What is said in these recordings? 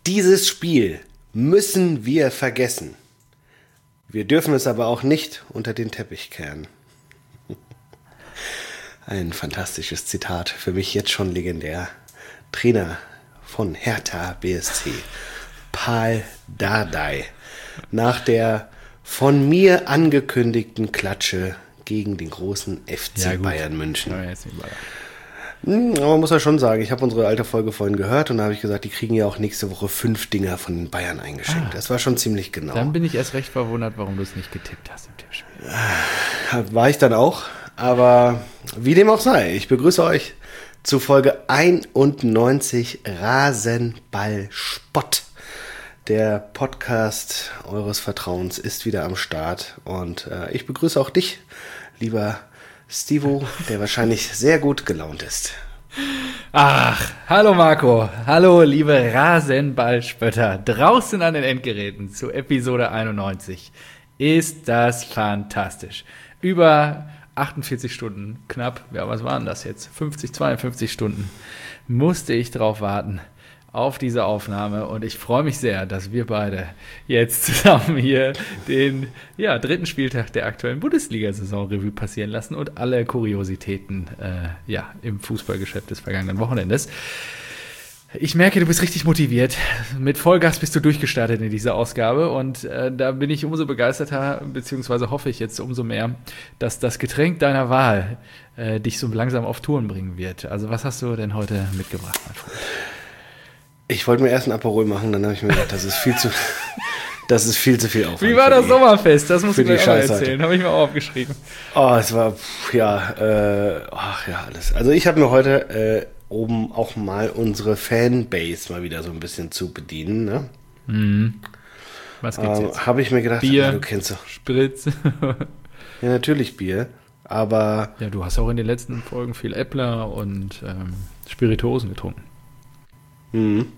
Dieses Spiel müssen wir vergessen. Wir dürfen es aber auch nicht unter den Teppich kehren. Ein fantastisches Zitat, für mich jetzt schon legendär. Trainer von Hertha BSC, Pal Dardai, nach der von mir angekündigten Klatsche gegen den großen FC Bayern München. Ja, jetzt nicht aber man muss ja schon sagen, ich habe unsere alte Folge vorhin gehört und da habe ich gesagt, die kriegen ja auch nächste Woche 5 Dinger von den Bayern eingeschenkt. Das war schon ziemlich genau. Dann bin ich erst recht verwundert, warum du es nicht getippt hast im Tippspiel. War ich dann auch, aber wie dem auch sei, ich begrüße euch zu Folge 91 Rasenball-Spott. Der Podcast eures Vertrauens ist wieder am Start und ich begrüße auch dich, lieber Stivo, der wahrscheinlich sehr gut gelaunt ist. Ach, hallo Marco, hallo liebe Rasenballspötter, draußen an den Endgeräten zu Episode 91. Ist das fantastisch. Über 48 Stunden, knapp, ja was waren das jetzt, 52 Stunden, musste ich drauf warten auf diese Aufnahme und ich freue mich sehr, dass wir beide jetzt zusammen hier den dritten Spieltag der aktuellen Bundesliga-Saison Revue passieren lassen und alle Kuriositäten im Fußballgeschäft des vergangenen Wochenendes. Ich merke, du bist richtig motiviert. Mit Vollgas bist du durchgestartet in dieser Ausgabe und da bin ich umso begeisterter, beziehungsweise hoffe ich jetzt umso mehr, dass das Getränk deiner Wahl dich so langsam auf Touren bringen wird. Also was hast du denn heute mitgebracht, mein Freund? Ich wollte mir erst ein Aperol machen, dann habe ich mir gedacht, das ist viel zu viel Aufwand. Wie war das Sommerfest? Das musst du mir auch mal erzählen. Habe ich mir auch aufgeschrieben. Oh, es war, alles. Also ich habe mir heute, um auch mal unsere Fanbase mal wieder so ein bisschen zu bedienen, ne? Mhm. Was gibt's jetzt? Habe ich mir gedacht, Bier, du kennst doch. Spritz. Ja, natürlich Bier, aber... Ja, du hast auch in den letzten Folgen viel Äppler und Spirituosen getrunken. Mhm.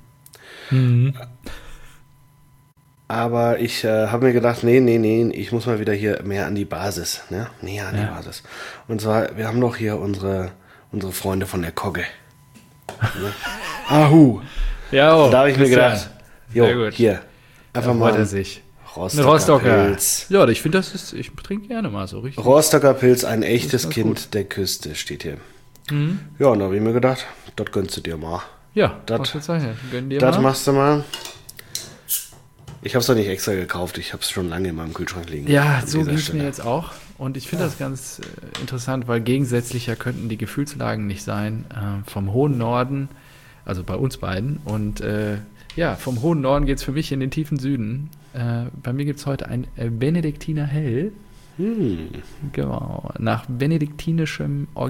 Aber ich habe mir gedacht, nee, ich muss mal wieder hier mehr an die Basis, ne? Näher an die Basis. Und zwar, wir haben noch hier unsere Freunde von der Kogge. Ne? Ahu. Ja, und da habe ich mir gedacht, hier, einfach mal Rostocker Pilz. Ja, ich finde, ich trinke gerne mal so richtig. Rostocker Pilz, ein echtes Kind gut. Der Küste, steht hier. Mhm. Ja, und da habe ich mir gedacht, das gönnst du dir mal. Ja, das machst du mal. Ich habe es doch nicht extra gekauft, ich habe es schon lange in meinem Kühlschrank liegen. Ja, so geht es mir jetzt auch. Und ich finde das ganz interessant, weil gegensätzlicher könnten die Gefühlslagen nicht sein. Vom hohen Norden, also bei uns beiden. Und vom hohen Norden geht es für mich in den tiefen Süden. Bei mir gibt es heute ein Benediktiner Hell. Genau, nach benediktinischer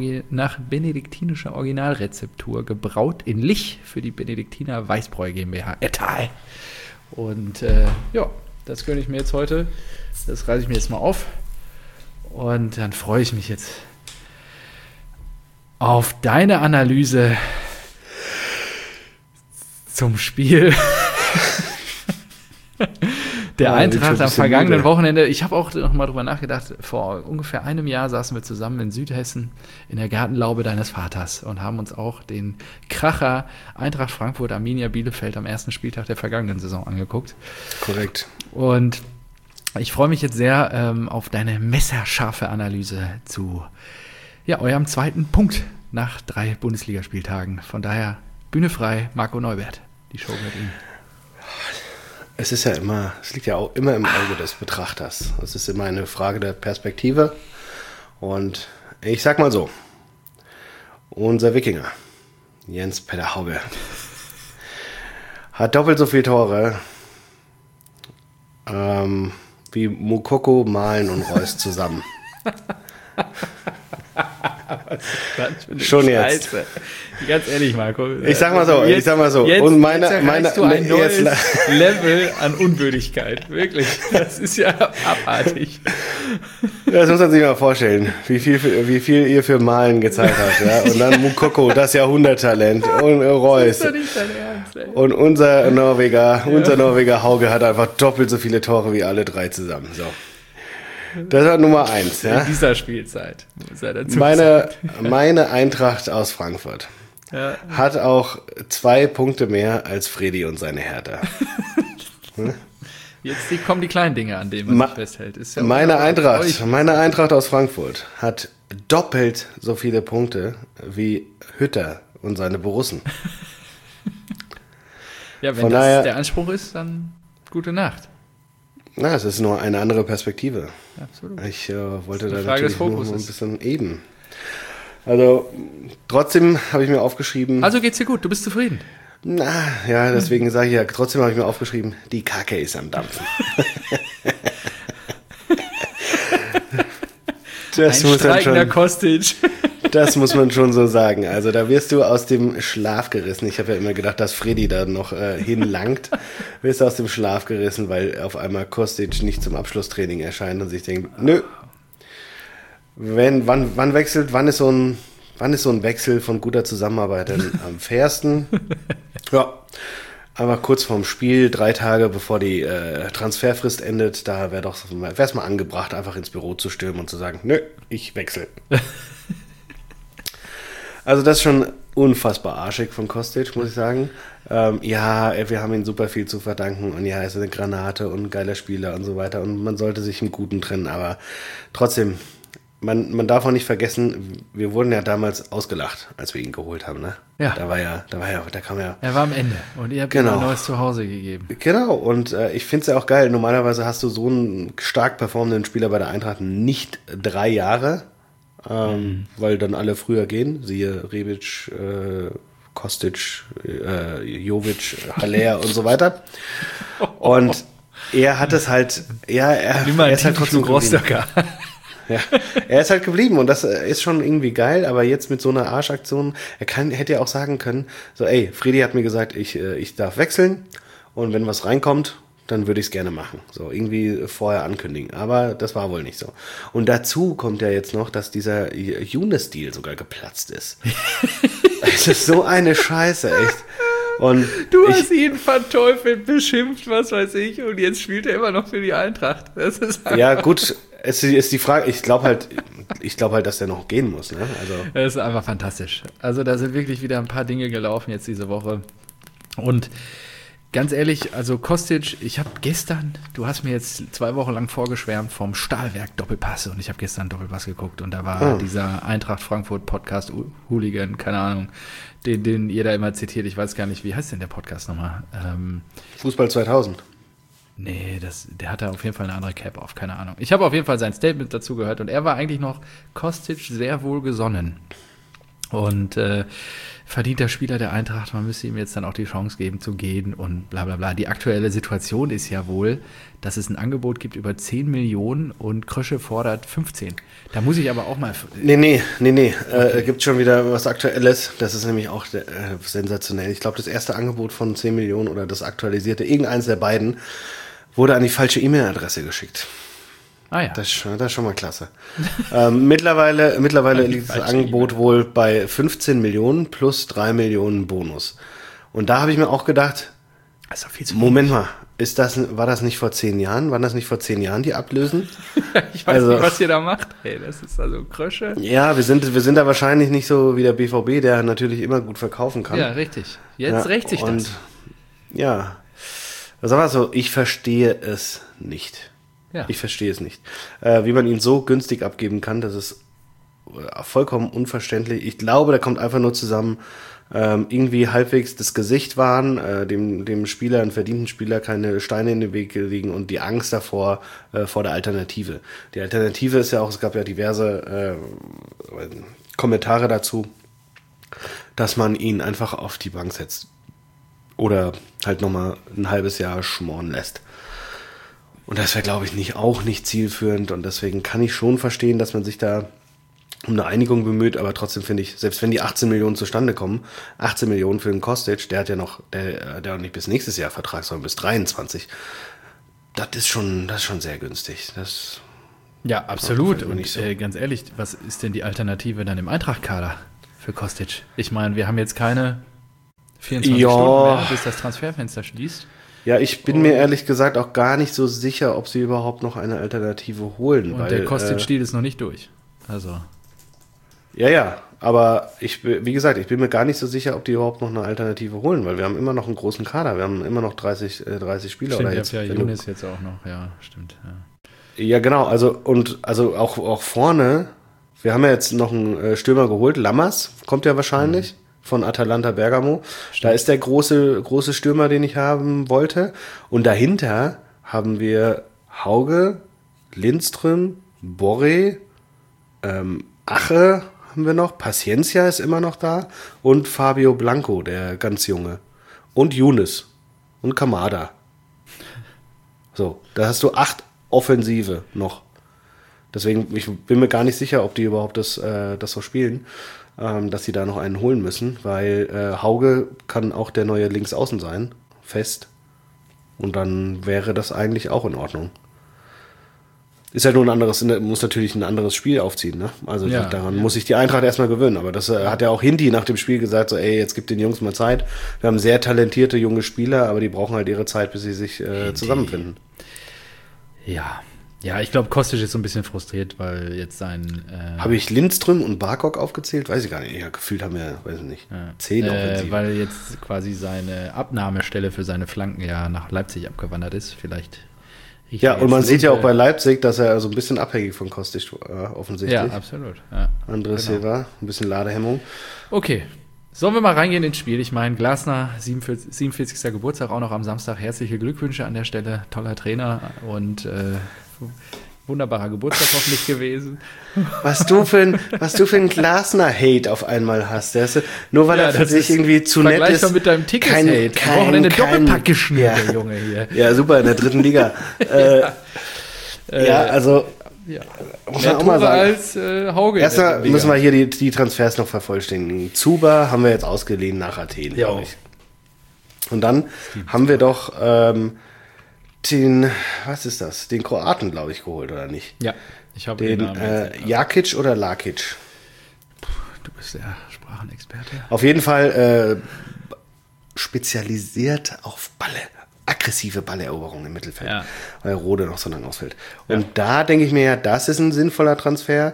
Originalrezeptur gebraut in Lich für die Benediktiner Weißbräu GmbH Ettal. Und das gönne ich mir jetzt heute. Das reiße ich mir jetzt mal auf. Und dann freue ich mich jetzt auf deine Analyse zum Spiel der Eintracht am vergangenen Wochenende. Ich habe auch noch mal drüber nachgedacht, vor ungefähr einem Jahr saßen wir zusammen in Südhessen in der Gartenlaube deines Vaters und haben uns auch den Kracher Eintracht Frankfurt Arminia Bielefeld am ersten Spieltag der vergangenen Saison angeguckt. Korrekt. Und ich freue mich jetzt sehr auf deine messerscharfe Analyse zu eurem zweiten Punkt nach 3 Bundesligaspieltagen. Von daher Bühne frei, Marco Neubert. Die Show mit ihm. Es liegt ja auch immer im Auge des Betrachters. Es ist immer eine Frage der Perspektive. Und ich sag mal so, unser Wikinger, Jens Peter Hauge, hat doppelt so viele Tore wie Moukoko, Malen und Reus zusammen. Schon jetzt. Ganz ehrlich, Marco. Ich sag mal so. Jetzt, und meine du ein neues Level an Unwürdigkeit. Wirklich. Das ist ja abartig. Das muss man sich mal vorstellen, wie viel ihr für Malen gezahlt habt. Ja? Und dann Moukoko, das Jahrhunderttalent. Und Reus. Das ist doch nicht dein Ernst, ey. Und unser Norweger Hauge hat einfach doppelt so viele Tore wie alle 3 zusammen. So. Das war Nummer 1. Ja? In dieser Spielzeit. Meine Eintracht aus Frankfurt hat auch 2 Punkte mehr als Freddy und seine Hertha. Jetzt kommen die kleinen Dinge, an denen man sich festhält. Ist ja meine Eintracht aus Frankfurt hat doppelt so viele Punkte wie Hütter und seine Borussen. Ja, wenn das der Anspruch ist, dann gute Nacht. Na, es ist nur eine andere Perspektive. Absolut. Ich wollte da natürlich nur ein bisschen eben. Also, trotzdem habe ich mir aufgeschrieben... Also geht's dir gut, du bist zufrieden? Na, ja, deswegen sage ich ja, trotzdem habe ich mir aufgeschrieben, die Kacke ist am Dampfen. Das ein streikender Kostic. Das muss man schon so sagen. Also da wirst du aus dem Schlaf gerissen. Ich habe ja immer gedacht, dass Freddy da noch hinlangt. Wirst du aus dem Schlaf gerissen, weil auf einmal Kostic nicht zum Abschlusstraining erscheint und sich denkt, nö. Wann ist so ein Wechsel von guter Zusammenarbeit denn am fairsten? Ja, aber kurz vorm Spiel, 3 Tage bevor die Transferfrist endet, da wäre es mal angebracht, einfach ins Büro zu stürmen und zu sagen, nö, ich wechsle. Also das ist schon unfassbar arschig von Kostic, muss ich sagen. Ja, wir haben ihm super viel zu verdanken und ja, er ist eine Granate und ein geiler Spieler und so weiter und man sollte sich im Guten trennen, aber trotzdem, man darf auch nicht vergessen, wir wurden ja damals ausgelacht, als wir ihn geholt haben, ne? Ja. Da kam ja... Er war am Ende und ihr habt ihm ein neues Zuhause gegeben. Genau, und ich finde es ja auch geil, normalerweise hast du so einen stark performenden Spieler bei der Eintracht nicht 3 Jahre, weil dann alle früher gehen, siehe Rebic, Kostic, Jovic, Haller und so weiter. Und er hat es halt, er ist halt trotzdem Rostocker. Ja, er ist halt geblieben und das ist schon irgendwie geil, aber jetzt mit so einer Arschaktion, hätte ja auch sagen können, so ey, Freddy hat mir gesagt, ich darf wechseln und wenn was reinkommt, dann würde ich es gerne machen. So, irgendwie vorher ankündigen. Aber das war wohl nicht so. Und dazu kommt ja jetzt noch, dass dieser Younes-Deal sogar geplatzt ist. Es ist so eine Scheiße, echt. Und du hast ihn verteufelt, beschimpft, was weiß ich, und jetzt spielt er immer noch für die Eintracht. Das ist ja, gut, es ist die Frage, ich glaube halt, dass der noch gehen muss. Ne? Also. Das ist einfach fantastisch. Also da sind wirklich wieder ein paar Dinge gelaufen jetzt diese Woche. Und ganz ehrlich, also Kostic, ich habe gestern, du hast mir jetzt 2 Wochen lang vorgeschwärmt vom Stahlwerk Doppelpass und ich habe gestern Doppelpass geguckt und da war dieser Eintracht Frankfurt Podcast Hooligan, keine Ahnung, den ihr da immer zitiert, ich weiß gar nicht, wie heißt denn der Podcast nochmal? Fußball 2000. Nee, der hatte auf jeden Fall eine andere Cap auf, keine Ahnung. Ich habe auf jeden Fall sein Statement dazu gehört und er war eigentlich noch Kostic sehr wohlgesonnen. Und verdienter Spieler der Eintracht, man müsste ihm jetzt dann auch die Chance geben zu gehen und bla bla bla. Die aktuelle Situation ist ja wohl, dass es ein Angebot gibt über 10 Millionen und Krösche fordert 15. Da muss ich aber auch mal... Nee. Okay. Gibt schon wieder was Aktuelles. Das ist nämlich auch sensationell. Ich glaube, das erste Angebot von 10 Millionen oder das aktualisierte, irgendeins der beiden, wurde an die falsche E-Mail-Adresse geschickt. Ah ja. Das ist schon mal klasse. Mittlerweile liegt das Angebot wohl bei 15 Millionen plus 3 Millionen Bonus. Und da habe ich mir auch gedacht, das ist doch viel zu Moment mal, war das nicht vor 10 Jahren? Waren das nicht vor 10 Jahren die Ablösen? Ich weiß nicht, was ihr da macht. Hey, das ist also Krösche. Ja, wir sind da wahrscheinlich nicht so wie der BVB, der natürlich immer gut verkaufen kann. Ja, richtig. Jetzt rächt sich das. Ja, das war so, ich verstehe es nicht. Ja. Ich verstehe es nicht. Wie man ihn so günstig abgeben kann, das ist vollkommen unverständlich. Ich glaube, da kommt einfach nur zusammen, irgendwie halbwegs das Gesicht wahren, dem Spieler, einem verdienten Spieler, keine Steine in den Weg liegen und die Angst davor, vor der Alternative. Die Alternative ist ja auch, es gab ja diverse Kommentare dazu, dass man ihn einfach auf die Bank setzt. Oder halt nochmal ein halbes Jahr schmoren lässt. Und das wäre, glaube ich, auch nicht zielführend. Und deswegen kann ich schon verstehen, dass man sich da um eine Einigung bemüht. Aber trotzdem finde ich, selbst wenn die 18 Millionen zustande kommen, 18 Millionen für den Kostic, der hat ja noch, der nicht bis nächstes Jahr Vertrag, sondern bis 23. Das ist schon sehr günstig. Ja, absolut. Und so. Ganz ehrlich, was ist denn die Alternative dann im Eintracht-Kader für Kostic? Ich meine, wir haben jetzt keine 24 Stunden mehr, bis das Transferfenster schließt. Ja, ich bin mir ehrlich gesagt auch gar nicht so sicher, ob sie überhaupt noch eine Alternative holen. Und der Kostic-Stil ist noch nicht durch. Also. Ja, aber wie gesagt, ich bin mir gar nicht so sicher, ob die überhaupt noch eine Alternative holen, weil wir haben immer noch einen großen Kader, wir haben immer noch 30 Spieler. Stimmt, oder jetzt. Ja, Younes jetzt auch noch, ja, stimmt. Ja, ja genau, also auch vorne, wir haben ja jetzt noch einen Stürmer geholt, Lammers, kommt ja wahrscheinlich von Atalanta Bergamo. Stimmt. Da ist der große Stürmer, den ich haben wollte. Und dahinter haben wir Hauge, Lindström, Borré, Ache haben wir noch, Paciencia ist immer noch da und Fabio Blanco, der ganz Junge. Und Younes und Kamada. So, da hast du 8 Offensive noch. Deswegen, ich bin mir gar nicht sicher, ob die überhaupt das so spielen, dass sie da noch einen holen müssen, weil Hauge kann auch der neue Linksaußen sein, fest. Und dann wäre das eigentlich auch in Ordnung. Ist ja nur muss natürlich ein anderes Spiel aufziehen, ne? Also daran muss sich die Eintracht erstmal gewöhnen. Aber das hat ja auch Hindi nach dem Spiel gesagt, so jetzt gibt den Jungs mal Zeit. Wir haben sehr talentierte junge Spieler, aber die brauchen halt ihre Zeit, bis sie sich zusammenfinden. Ja, ich glaube, Kostic ist so ein bisschen frustriert, weil jetzt sein... Habe ich Lindström und Barkok aufgezählt? Weiß ich gar nicht. Ja, gefühlt haben wir, weiß ich nicht, 10 Offensiven. Weil jetzt quasi seine Abnahmestelle für seine Flanken ja nach Leipzig abgewandert ist. Vielleicht... Ja, und man sieht ja auch bei Leipzig, dass er so ein bisschen abhängig von Kostic offensichtlich. Ja, absolut. Ja, Andres Silva, ein bisschen Ladehemmung. Okay, sollen wir mal reingehen ins Spiel? Ich meine, Glasner, 47. Geburtstag, auch noch am Samstag. Herzliche Glückwünsche an der Stelle. Toller Trainer und wunderbarer Geburtstag hoffentlich gewesen. Was du für ein Glasner-Hate auf einmal hast. Nur weil er für sich irgendwie zu nett ist. Vergleichbar mit deinem Ticket-Hate. Wochenende Doppelpack geschnürt, der Junge hier. Ja, super, in der 3. Liga. Also... Ja. Muss man auch mal sagen. Als Hauge. Erstmal müssen wir hier die Transfers noch vervollständigen. Zuba haben wir jetzt ausgeliehen nach Athen, glaube ich. Und dann haben wir doch den Kroaten, glaube ich, geholt, oder nicht? Ja, ich habe den Jakic oder Lakic? Du bist der Sprachenexperte. Auf jeden Fall spezialisiert auf aggressive Balleroberung im Mittelfeld, weil Rode noch so lange ausfällt. Und da denke ich mir ja, das ist ein sinnvoller Transfer.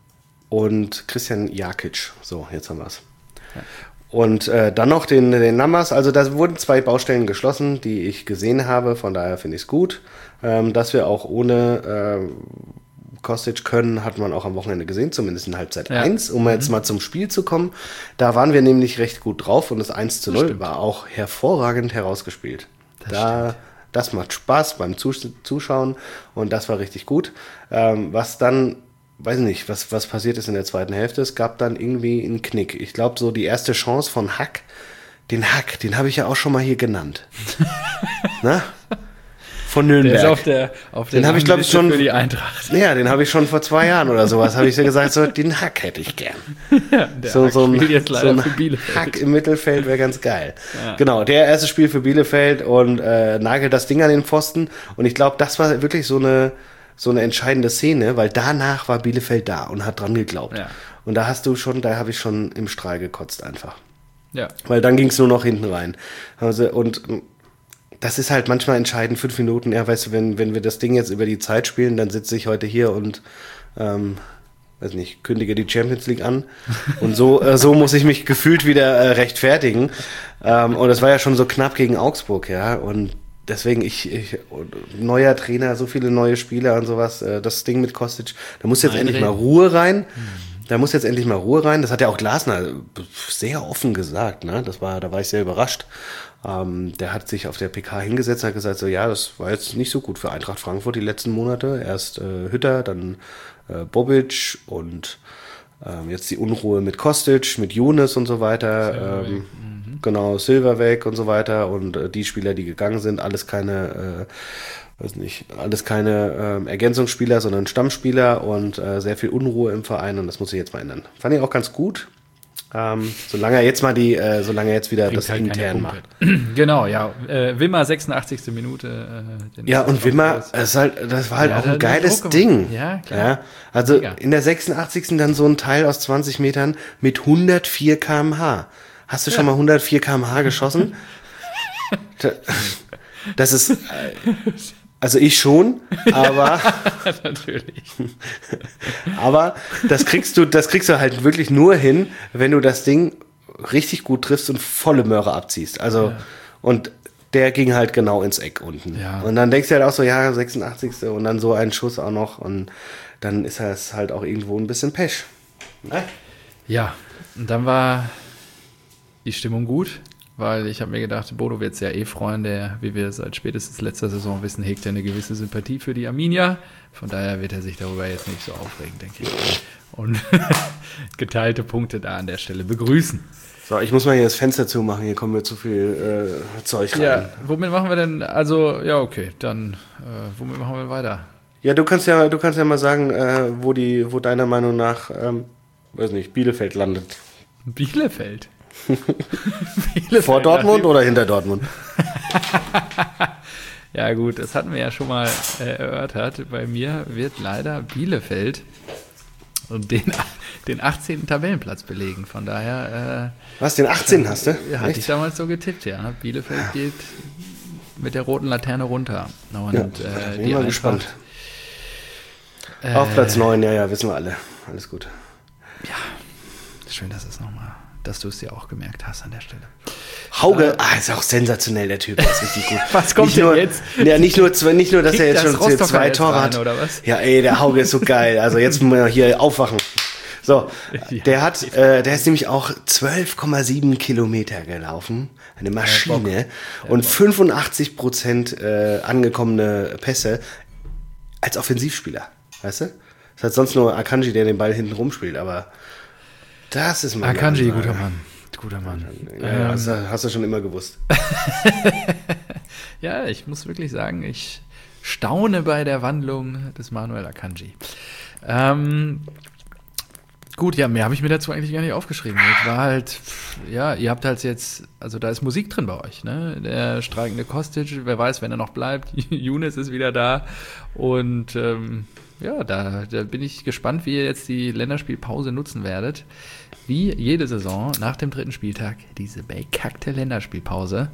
Und Christian Jakic, so, jetzt haben wir es. Ja. Und dann noch den Lammers, also da wurden 2 Baustellen geschlossen, die ich gesehen habe, von daher finde ich es gut. Dass wir auch ohne Kostic können, hat man auch am Wochenende gesehen, zumindest in Halbzeit 1, um jetzt mal zum Spiel zu kommen. Da waren wir nämlich recht gut drauf und das 1:0 war auch hervorragend herausgespielt. Das macht Spaß beim Zuschauen und das war richtig gut. Was dann, weiß nicht, was passiert ist in der zweiten Hälfte, es gab dann irgendwie einen Knick. Ich glaube, so die erste Chance von Hack, den habe ich ja auch schon mal hier genannt. Na? Von Nürnberg. Der ist auf der den habe ich, glaube ich, schon für die Eintracht. Ja, den habe ich schon vor 2 Jahren oder sowas, habe ich so gesagt, so den Hack hätte ich gern. Ja, so ein Hack im Mittelfeld wäre ganz geil. Ja. Genau, der erste Spiel für Bielefeld und nagelt das Ding an den Pfosten und ich glaube, das war wirklich so eine entscheidende Szene, weil danach war Bielefeld da und hat dran geglaubt. Ja. Und da habe ich schon im Strahl gekotzt einfach. Ja. Weil dann ging es nur noch hinten rein. Also, und das ist halt manchmal entscheidend, 5 Minuten. Ja, weißt du, wenn wir das Ding jetzt über die Zeit spielen, dann sitze ich heute hier und weiß nicht, kündige die Champions League an. Und so muss ich mich gefühlt wieder rechtfertigen. Und das war ja schon so knapp gegen Augsburg, ja. Und deswegen, neuer Trainer, so viele neue Spieler und sowas, das Ding mit Kostic, da muss jetzt endlich mal Ruhe rein. Das hat ja auch Glasner sehr offen gesagt, ne? Da war ich sehr überrascht. Der hat sich auf der PK hingesetzt und hat gesagt, so ja, das war jetzt nicht so gut für Eintracht Frankfurt die letzten Monate. Erst Hütter, dann Bobic und jetzt die Unruhe mit Kostic, mit Younes und so weiter. Genau, Silva weg und so weiter. Und die Spieler, die gegangen sind, alles keine Ergänzungsspieler, sondern Stammspieler und sehr viel Unruhe im Verein und das muss sich jetzt mal ändern. Fand ich auch ganz gut. Solange er jetzt wieder das intern macht. Genau, ja. Wimmer, 86. Minute. Und Wimmer, das war halt auch ein geiles Ding. Ja, klar. Ja, also mega. In der 86. dann so ein Teil aus 20 Metern mit 104 km/h. Hast du schon mal 104 km/h geschossen? Das ist Also ich schon, aber Natürlich. aber das kriegst du halt wirklich nur hin, wenn du das Ding richtig gut triffst und volle Möhre abziehst. Also und der ging halt genau ins Eck unten. Ja. Und dann denkst du halt auch so, ja, 86. und dann so ein Schuss auch noch und dann ist das halt auch irgendwo ein bisschen Pech. Ne? Ja, und dann war die Stimmung gut, weil ich habe mir gedacht, Bodo wird es ja eh freuen, der, wie wir seit spätestens letzter Saison wissen, hegt er eine gewisse Sympathie für die Arminia. Von daher wird er sich darüber jetzt nicht so aufregen, denke ich. Und geteilte Punkte da an der Stelle begrüßen. So, ich muss mal hier das Fenster zumachen, hier kommt mir zu viel Zeug rein. Ja, womit machen wir denn, also, ja, okay, dann, womit machen wir weiter? Ja, du kannst ja mal sagen, wo deiner Meinung nach, weiß nicht, Bielefeld landet. Bielefeld? Vor Dortmund oder hinter Dortmund? Ja gut, das hatten wir ja schon mal erörtert. Bei mir wird leider Bielefeld den 18. Tabellenplatz belegen. Von daher... Was, den 18. hast du? Ja, hatte ich damals so getippt, ja. Bielefeld geht mit der roten Laterne runter. Und Ja, bin ich mal gespannt. Auf Platz 9, ja, wissen wir alle. Alles gut. Ja, schön, dass du es dir auch gemerkt hast an der Stelle. Hauge, ist auch sensationell, der Typ, ist richtig gut. Was kommt nicht denn nur, jetzt? Ja, nicht nur, dass er jetzt das schon Rostocker 2 jetzt Tore rein, hat. oder was? Ja, ey, der Hauge ist so geil. Also jetzt müssen wir hier aufwachen. So, Ja. der ist nämlich auch 12,7 Kilometer gelaufen. Eine Maschine. Und 85% angekommene Pässe als Offensivspieler. Weißt du? Das hat sonst nur Akanji, der den Ball hinten rumspielt, aber das ist mal. Akanji, guter Mann. Guter Mann. Ja, hast du schon immer gewusst. Ja, ich muss wirklich sagen, ich staune bei der Wandlung des Manuel Akanji. Gut, ja, mehr habe ich mir dazu eigentlich gar nicht aufgeschrieben. Es war halt, ja, ihr habt halt jetzt, also da ist Musik drin bei euch, ne? Der streikende Kostic, wer weiß, wenn er noch bleibt. Younes ist wieder da. Und ja, da bin ich gespannt, wie ihr jetzt die Länderspielpause nutzen werdet. Wie jede Saison nach dem 3. Spieltag diese bekackte Länderspielpause.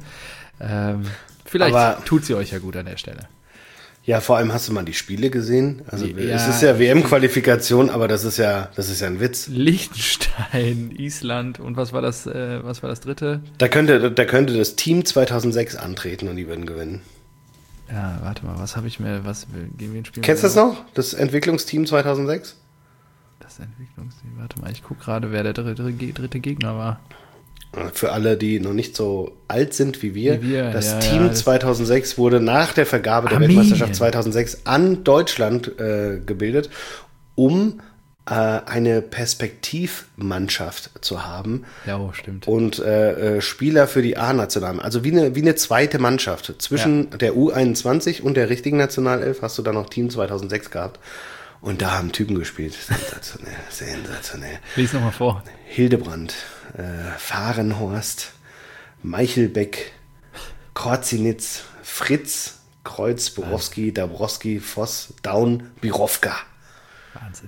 Vielleicht tut sie euch ja gut an der Stelle. Ja, vor allem hast du mal die Spiele gesehen. Also Ja, es ist ja WM-Qualifikation, aber das ist ja ein Witz. Liechtenstein, Island und was war das dritte? Da könnte das Team 2006 antreten und die würden gewinnen. Ja, warte mal, gegen wen spielen Kennst du wir das noch? Das Entwicklungsteam 2006? Das Entwicklungsteam, warte mal, ich gucke gerade, wer der dritte Gegner war. Für alle, die noch nicht so alt sind wie wir, das ja, Team das 2006 wurde nach der Vergabe der Armenien. Weltmeisterschaft 2006 an Deutschland gebildet, um eine Perspektivmannschaft zu haben. Ja, oh, stimmt. Und Spieler für die A-National. Also wie eine zweite Mannschaft. Zwischen der U21 und der richtigen Nationalelf hast du dann noch Team 2006 gehabt. Und da haben Typen gespielt. Sensationell, sensationell. Lies nochmal vor. Hildebrand, Fahrenhorst, Meichelbeck, Korzinitz, Fritz, Kreuz, Borowski, Dabrowski, Voss, Daun, Birovka. Wahnsinn.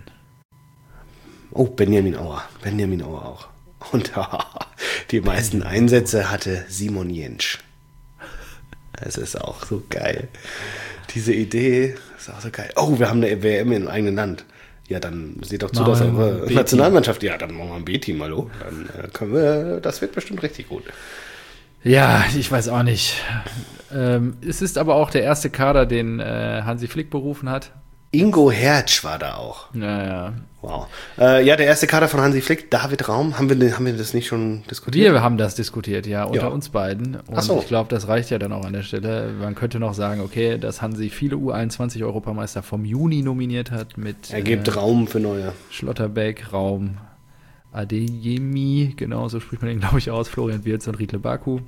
Oh, Benjamin Auer auch. Und die meisten Einsätze hatte Simon Jentsch. Das ist auch so geil. Diese Idee ist auch so geil. Oh, wir haben eine WM im eigenen Land. Ja, dann seht doch zu, dass eure Nationalmannschaft, ja, dann machen wir ein B-Team, hallo. Dann können wir, das wird bestimmt richtig gut. Ja, ich weiß auch nicht. Es ist aber auch der erste Kader, den Hansi Flick berufen hat. Ingo Hertz war da auch. Ja. Wow. Ja, der erste Kader von Hansi Flick, David Raum. Haben wir das nicht schon diskutiert? Wir haben das diskutiert, ja, unter uns beiden. Und so. Ich glaube, das reicht ja dann auch an der Stelle. Man könnte noch sagen, okay, dass Hansi viele U21-Europameister vom Juni nominiert hat mit Er gibt Raum für neue. Schlotterbeck, Raum, Adeyemi, genau, so spricht man den, glaube ich, aus, Florian Wirtz und Riedle Baku.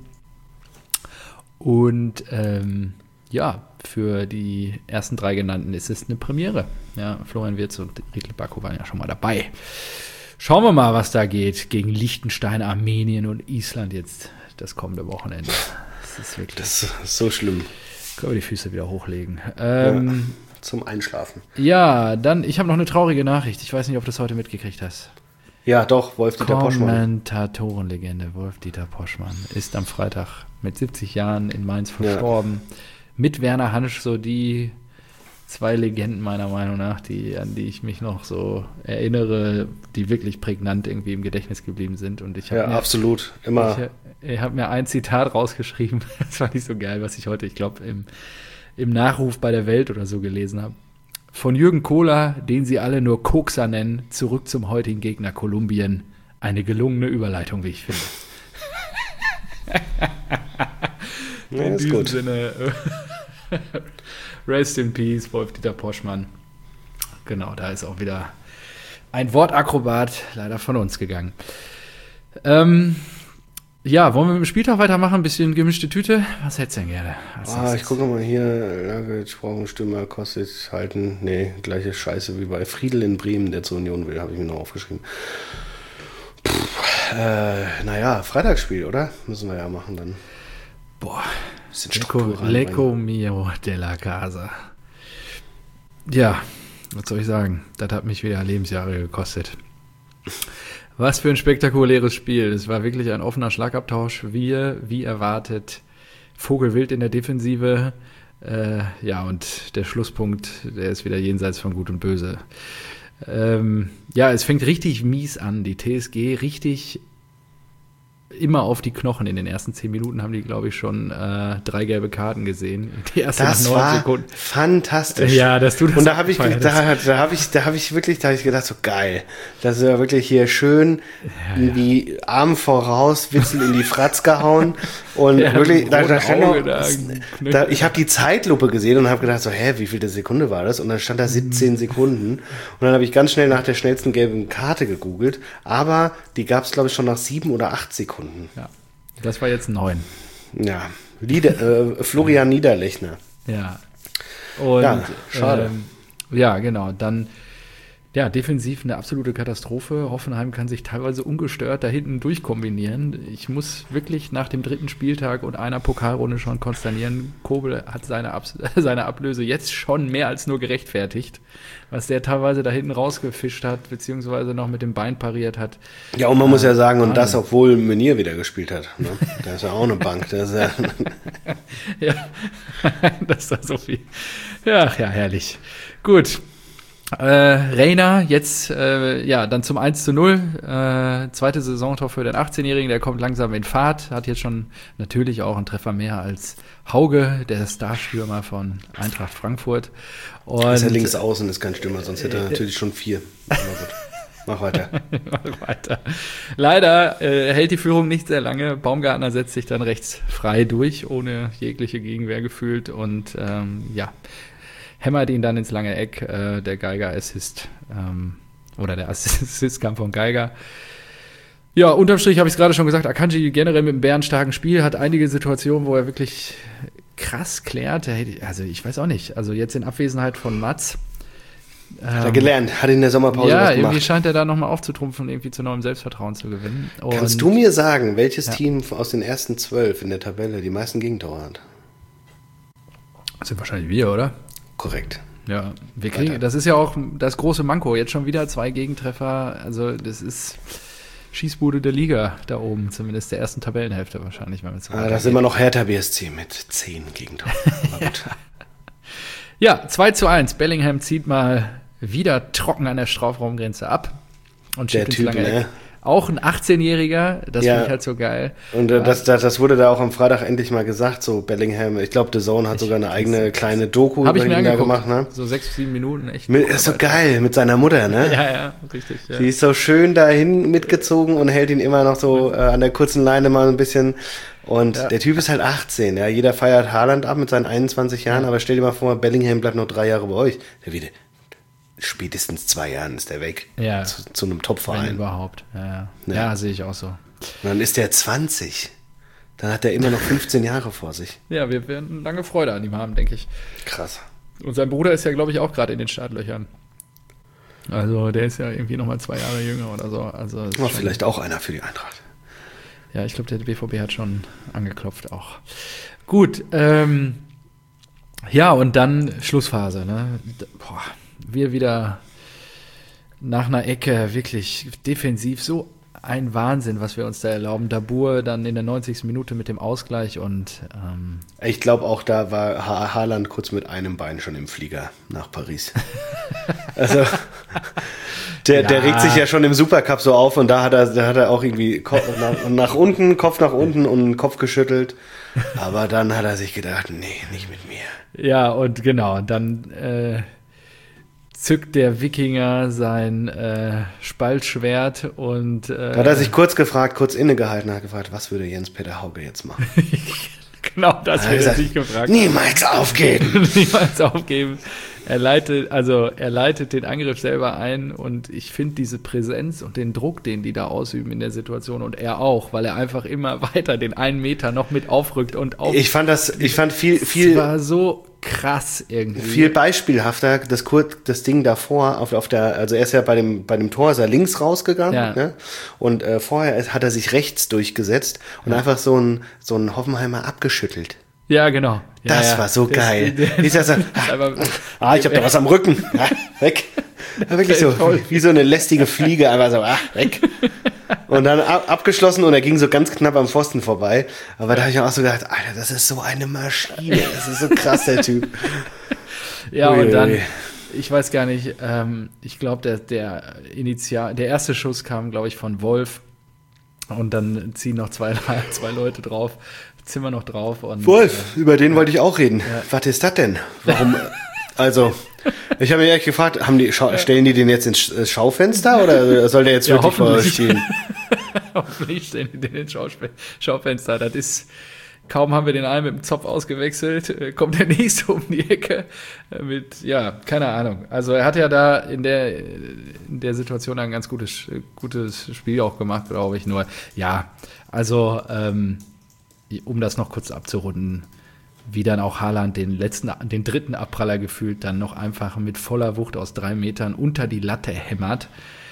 Und ja, für die ersten 3 genannten ist es eine Premiere. Ja, Florian Wirtz und Riedle Baku waren ja schon mal dabei. Schauen wir mal, was da geht gegen Liechtenstein, Armenien und Island jetzt das kommende Wochenende. Das ist wirklich. Das ist so schlimm. Können wir die Füße wieder hochlegen. Zum Einschlafen. Ja, dann, ich habe noch eine traurige Nachricht. Ich weiß nicht, ob du das heute mitgekriegt hast. Ja, doch, Wolf-Dieter Poschmann. Kommentatorenlegende Wolf-Dieter Poschmann ist am Freitag mit 70 Jahren in Mainz verstorben. mit Werner Hansch so die 2 Legenden meiner Meinung nach, an die ich mich noch so erinnere, die wirklich prägnant irgendwie im Gedächtnis geblieben sind. Und ich habe absolut. Immer. Ich habe mir ein Zitat rausgeschrieben, das fand ich so geil, was ich heute, ich glaube, im Nachruf bei der Welt oder so gelesen habe. Von Jürgen Kohler, den sie alle nur Kokser nennen, zurück zum heutigen Gegner Kolumbien. Eine gelungene Überleitung, wie ich finde. In diesem Sinne, Rest in Peace, Wolf-Dieter Poschmann. Genau, da ist auch wieder ein Wortakrobat leider von uns gegangen. Ja, wollen wir mit dem Spieltag weitermachen? Ein bisschen gemischte Tüte? Was hättest du denn gerne? Ich gucke mal hier. Lagic, Stürmer, Kostic, halten. Nee, gleiche Scheiße wie bei Friedel in Bremen, der zur Union will, habe ich mir noch aufgeschrieben. Freitagsspiel, oder? Müssen wir ja machen dann. Boah, Lecco mio della casa. Ja, was soll ich sagen? Das hat mich wieder Lebensjahre gekostet. Was für ein spektakuläres Spiel. Es war wirklich ein offener Schlagabtausch. Wie erwartet, Vogelwild in der Defensive. Und der Schlusspunkt, der ist wieder jenseits von Gut und Böse. Es fängt richtig mies an. Die TSG richtig immer auf die Knochen. In den ersten 10 Minuten haben die, glaube ich, schon 3 gelbe Karten gesehen. Die erste das nach 9 war Sekunden. Fantastisch. Ja, dass du das. Und da habe ich gedacht, so geil. Das ist ja wirklich hier schön in die Arme voraus, Witzel in die Fratz gehauen. Und wirklich, ich habe die Zeitlupe gesehen und habe gedacht, so, wie viel Sekunde war das? Und dann stand da 17 Sekunden. Und dann habe ich ganz schnell nach der schnellsten gelben Karte gegoogelt. Aber die gab es, glaube ich, schon nach 7 oder 8 Sekunden. Ja, das war jetzt 9. Ja, Florian Niederlechner. Ja. Und, ja, schade. Genau. Dann, defensiv eine absolute Katastrophe. Hoffenheim kann sich teilweise ungestört da hinten durchkombinieren. Ich muss wirklich nach dem 3. Spieltag und einer Pokalrunde schon konsternieren, Kobel hat seine Ablöse jetzt schon mehr als nur gerechtfertigt, was der teilweise da hinten rausgefischt hat, beziehungsweise noch mit dem Bein pariert hat. Ja, und man muss ja sagen, und das, obwohl Meunier wieder gespielt hat. Ne? Da ist ja auch eine Bank. Das ist ja, das war so viel. Ja, herrlich. Gut. Reina jetzt dann zum 1:0, zweite Saisontor für den 18-Jährigen, der kommt langsam in Fahrt, hat jetzt schon natürlich auch einen Treffer mehr als Hauge, der Starstürmer von Eintracht Frankfurt. Und ist ja links außen, ist kein Stürmer, sonst hätte er natürlich schon 4. Aber gut. Mach weiter. Leider hält die Führung nicht sehr lange. Baumgartner setzt sich dann rechts frei durch, ohne jegliche Gegenwehr gefühlt und hämmert ihn dann ins lange Eck, der Geiger-Assist, oder der Assist kam von Geiger. Ja, unterm Strich habe ich es gerade schon gesagt, Akanji generell mit einem bärenstarken Spiel, hat einige Situationen, wo er wirklich krass klärt. Also ich weiß auch nicht, also jetzt in Abwesenheit von Mats. Hat er gelernt, hat in der Sommerpause was gemacht. Ja, irgendwie scheint er da nochmal aufzutrumpfen, irgendwie zu neuem Selbstvertrauen zu gewinnen. Und kannst du mir sagen, welches Team aus den ersten 12 in der Tabelle die meisten Gegentore hat? Das sind wahrscheinlich wir, oder? Korrekt. Ja, wir kriegen, das ist ja auch das große Manko. Jetzt schon wieder 2 Gegentreffer. Also das ist Schießbude der Liga da oben, zumindest der ersten Tabellenhälfte wahrscheinlich. Wenn so das ist immer noch Hertha BSC mit 10 Gegentoren. Ja, 2:1. Bellingham zieht mal wieder trocken an der Strafraumgrenze ab. Und der Typ, ne? Auch ein 18-Jähriger, das finde ich halt so geil. Und das wurde da auch am Freitag endlich mal gesagt, so Bellingham. Ich glaube, The Zone hat sogar eine eigene kleine Doku über ihn da gemacht. Ne? So 6-7 Minuten, echt. Ist so geil, mit seiner Mutter, ne? Ja, richtig. Ja. Sie ist so schön dahin mitgezogen und hält ihn immer noch so an der kurzen Leine mal ein bisschen. Und der Typ ist halt 18, ja. Jeder feiert Haaland ab mit seinen 21 Jahren, aber stell dir mal vor, Bellingham bleibt noch 3 Jahre bei euch. Der wieder spätestens 2 Jahren ist er weg. Ja. Zu einem Top-Verein. Wenn überhaupt. Ja, sehe ich auch so. Und dann ist der 20. Dann hat er immer noch 15 Jahre vor sich. Ja, wir werden lange Freude an ihm haben, denke ich. Krass. Und sein Bruder ist ja, glaube ich, auch gerade in den Startlöchern. Also der ist ja irgendwie nochmal 2 Jahre jünger oder so. Also vielleicht auch einer für die Eintracht. Ja, ich glaube, der BVB hat schon angeklopft auch. Gut, und dann Schlussphase. Ne? Wir wieder nach einer Ecke wirklich defensiv so ein Wahnsinn, was wir uns da erlauben. Dabur dann in der 90. Minute mit dem Ausgleich und Ich glaube auch, da war Haaland kurz mit einem Bein schon im Flieger nach Paris. Also der regt sich ja schon im Supercup so auf und da hat er auch irgendwie Kopf nach unten und Kopf geschüttelt. Aber dann hat er sich gedacht, nee, nicht mit mir. ja, und genau, dann zückt der Wikinger sein Spaltschwert und Da hat er sich kurz innegehalten, hat gefragt, was würde Jens-Peter Hauge jetzt machen? genau das wird er sich gefragt. Niemals aufgeben! Niemals aufgeben. Er leitet den Angriff selber ein und ich finde diese Präsenz und den Druck, den die da ausüben in der Situation und er auch, weil er einfach immer weiter den 1 Meter noch mit aufrückt und auf. Ich fand viel Das war so krass irgendwie. viel beispielhafter, das Ding davor, also er ist ja bei dem Tor, ist er links rausgegangen, Ja. ne? Und vorher hat er sich rechts durchgesetzt und einfach so ein Hoffenheimer abgeschüttelt. Ja, genau. Ja, Das ja. war so geil. Das Ich habe da was am Rücken. Weg. Ja, wirklich so, wie so eine lästige Fliege, einfach so, weg. Und dann abgeschlossen und er ging so ganz knapp am Pfosten vorbei. Aber da habe ich auch so gedacht, Alter, das ist so eine Maschine. Das ist so krass, der Typ. Ja, Ui, und dann, ui. ich weiß gar nicht, ich glaube, der erste Schuss kam, glaube ich, von Wolf. Und dann ziehen noch zwei Leute drauf, zimmern noch drauf. Und, Wolf, über den wollte ich auch reden. Was ist das denn? Warum? Also, ich habe mich echt gefragt, stellen die den jetzt ins Schaufenster oder soll der jetzt wirklich vor uns stehen? Hoffentlich stellen die den ins Schaufenster. Das ist, kaum haben wir den einen mit dem Zopf ausgewechselt, kommt der nächste um die Ecke mit, ja, keine Ahnung. Also er hat ja da in der Situation ein ganz gutes Spiel auch gemacht, glaube ich. Nur, ja, also um das noch kurz abzurunden, wie dann auch Haaland den dritten Abpraller gefühlt dann noch einfach mit voller Wucht aus 3 Metern unter die Latte hämmert.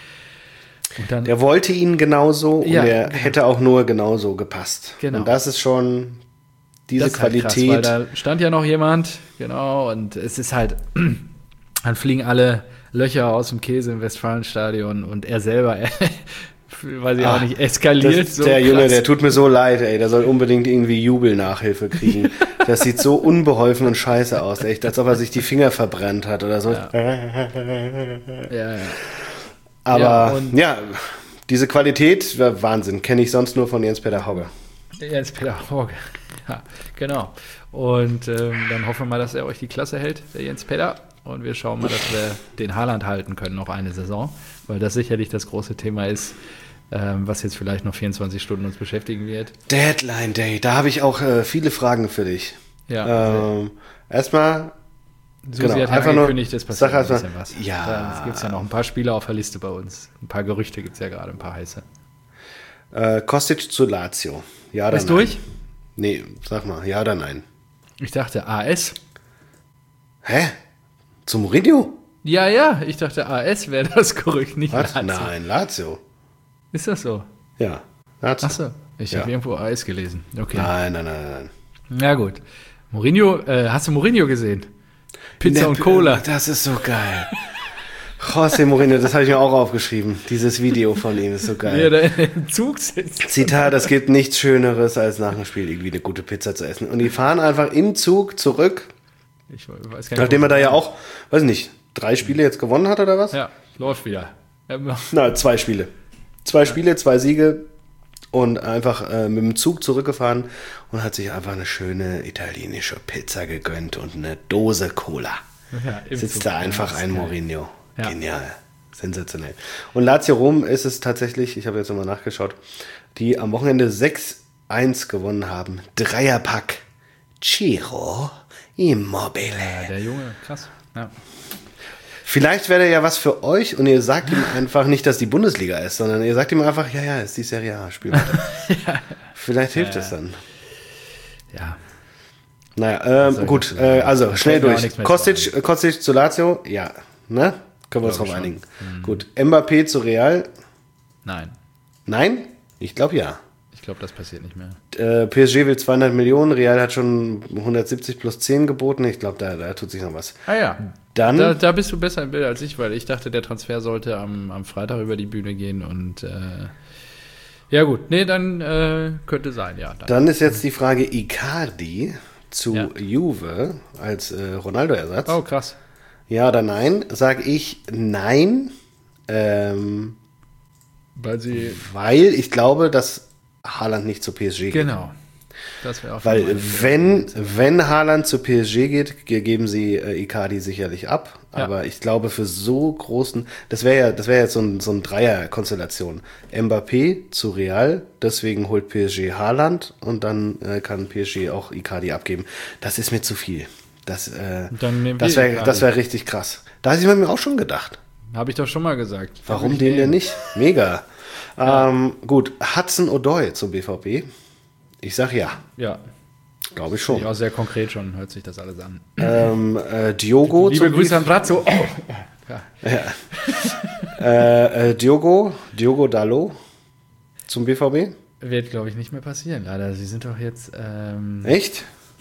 Und dann, Der wollte ihn genauso Ja, und er genau. hätte auch nur genauso gepasst. Genau. Und das ist schon diese das ist halt Qualität. krass, weil da stand ja noch jemand, genau, und es ist halt, dann fliegen alle Löcher aus dem Käse im Westfalenstadion und er selber, weiß ich auch nicht, eskaliert so der krass. Junge, der tut mir so leid, ey. Der soll unbedingt irgendwie Jubelnachhilfe kriegen. Das sieht so unbeholfen und scheiße aus, echt, als ob er sich die Finger verbrannt hat oder so. Ja. Ja. Aber und- ja, diese Qualität, Wahnsinn, kenne ich sonst nur von Jens-Peter Hauge. Jens-Peter Hauge. Ja, genau. Und dann hoffen wir mal, dass er euch die Klasse hält, der Jens-Peter. Und wir schauen mal, dass wir den Haaland halten können noch eine Saison, weil das sicherlich das große Thema ist, was jetzt vielleicht noch 24 Stunden uns beschäftigen wird. Deadline Day, da habe ich auch viele Fragen für dich. Ja, Erstmal, Susi genau, hat ja einfach nur- angekündigt, es passiert sag ein erstmal- bisschen was. ja. Es gibt ja noch ein paar Spieler auf der Liste bei uns. Ein paar Gerüchte gibt es ja gerade, ein paar heiße. Kostic zu Lazio. Ja oder Ist nein? durch? Nee, sag mal, ja oder nein? Ich dachte AS. Hä? Zu Mourinho? Ja, ich dachte AS wäre das Gerücht, nicht Was? Lazio. Nein, Lazio. Ist das so? Ja, Lazio. Achso, ich Ja. habe irgendwo AS gelesen. Okay. Nein. Na gut. Mourinho, hast du Mourinho gesehen? Pizza und Cola. Das ist so geil. José Mourinho, das habe ich mir auch aufgeschrieben. Dieses Video von ihm ist so Wie geil. er da im Zug sitzt. Zitat, es gibt nichts Schöneres, als nach dem Spiel irgendwie eine gute Pizza zu essen. Und die fahren einfach im Zug zurück, Ich weiß gar nicht, nachdem wo- er da ja auch, weiß nicht, 3 Spiele jetzt gewonnen hat oder was? Ja, läuft wieder. Na, 2 Spiele. 2 Spiele, 2 Siege und einfach mit dem Zug zurückgefahren und hat sich einfach eine schöne italienische Pizza gegönnt und eine Dose Cola. Ja, im Sitzt Zug. da einfach Ja, ein ist geil. Mourinho. Ja. Genial. Sensationell. Und Lazio Rom ist es tatsächlich, ich habe jetzt nochmal nachgeschaut, die am Wochenende 6-1 gewonnen haben. Dreierpack. Ciro Immobile. Ja, der Junge, krass. Ja. Vielleicht wäre der ja was für euch und ihr sagt ihm einfach nicht, dass die Bundesliga ist, sondern ihr sagt ihm einfach, ja, ist die Serie A, spiel weiter. Vielleicht hilft es dann. Ja. Naja, gut, also schnell fällt mir auch durch. nichts mehr Kostic zu Lazio, ja, ne? Können wir uns drauf Glaube einigen. Gut, Mbappé zu Real, Nein, nein? Ich glaube ja. ich glaube, das passiert nicht mehr. PSG will 200 Millionen, Real hat schon 170 plus 10 geboten. Ich glaube, da tut sich noch was. Ah ja. Dann, Da bist du besser im Bild als ich, weil ich dachte, der Transfer sollte am Freitag über die Bühne gehen und Ja gut, nee, dann könnte sein, ja. Dann ist jetzt die Frage Icardi zu Ja. Juve als Ronaldo-Ersatz. Oh, krass. Ja oder nein? Sag ich nein, Weil sie... weil ich glaube, dass Haaland nicht zu PSG geht. Genau. Das wäre auch Weil meine- wenn Haaland zu PSG geht, geben sie Icardi sicherlich ab. Ja. Aber ich glaube, für so großen, das wäre jetzt so ein Dreier-Konstellation. Mbappé zu Real, deswegen holt PSG Haaland und dann kann PSG auch Icardi abgeben. Das ist mir zu viel. Dann nehmen wir Das wäre Icardi. wär richtig krass. Da habe ich mir auch schon gedacht. Habe ich doch schon mal gesagt. Warum Würde den ich denn nehmen. nicht? Mega. Gut, Hudson-Odoi zum BVB. Ich sag ja, Ja, glaube ich schon. ja, sehr konkret schon hört sich das alles an. Diogo Liebe zum Grüße an Brazzo. Oh. Ja. Diogo Dalot zum BVB. Wird, glaube ich, nicht mehr passieren, leider. Sie sind doch jetzt Echt?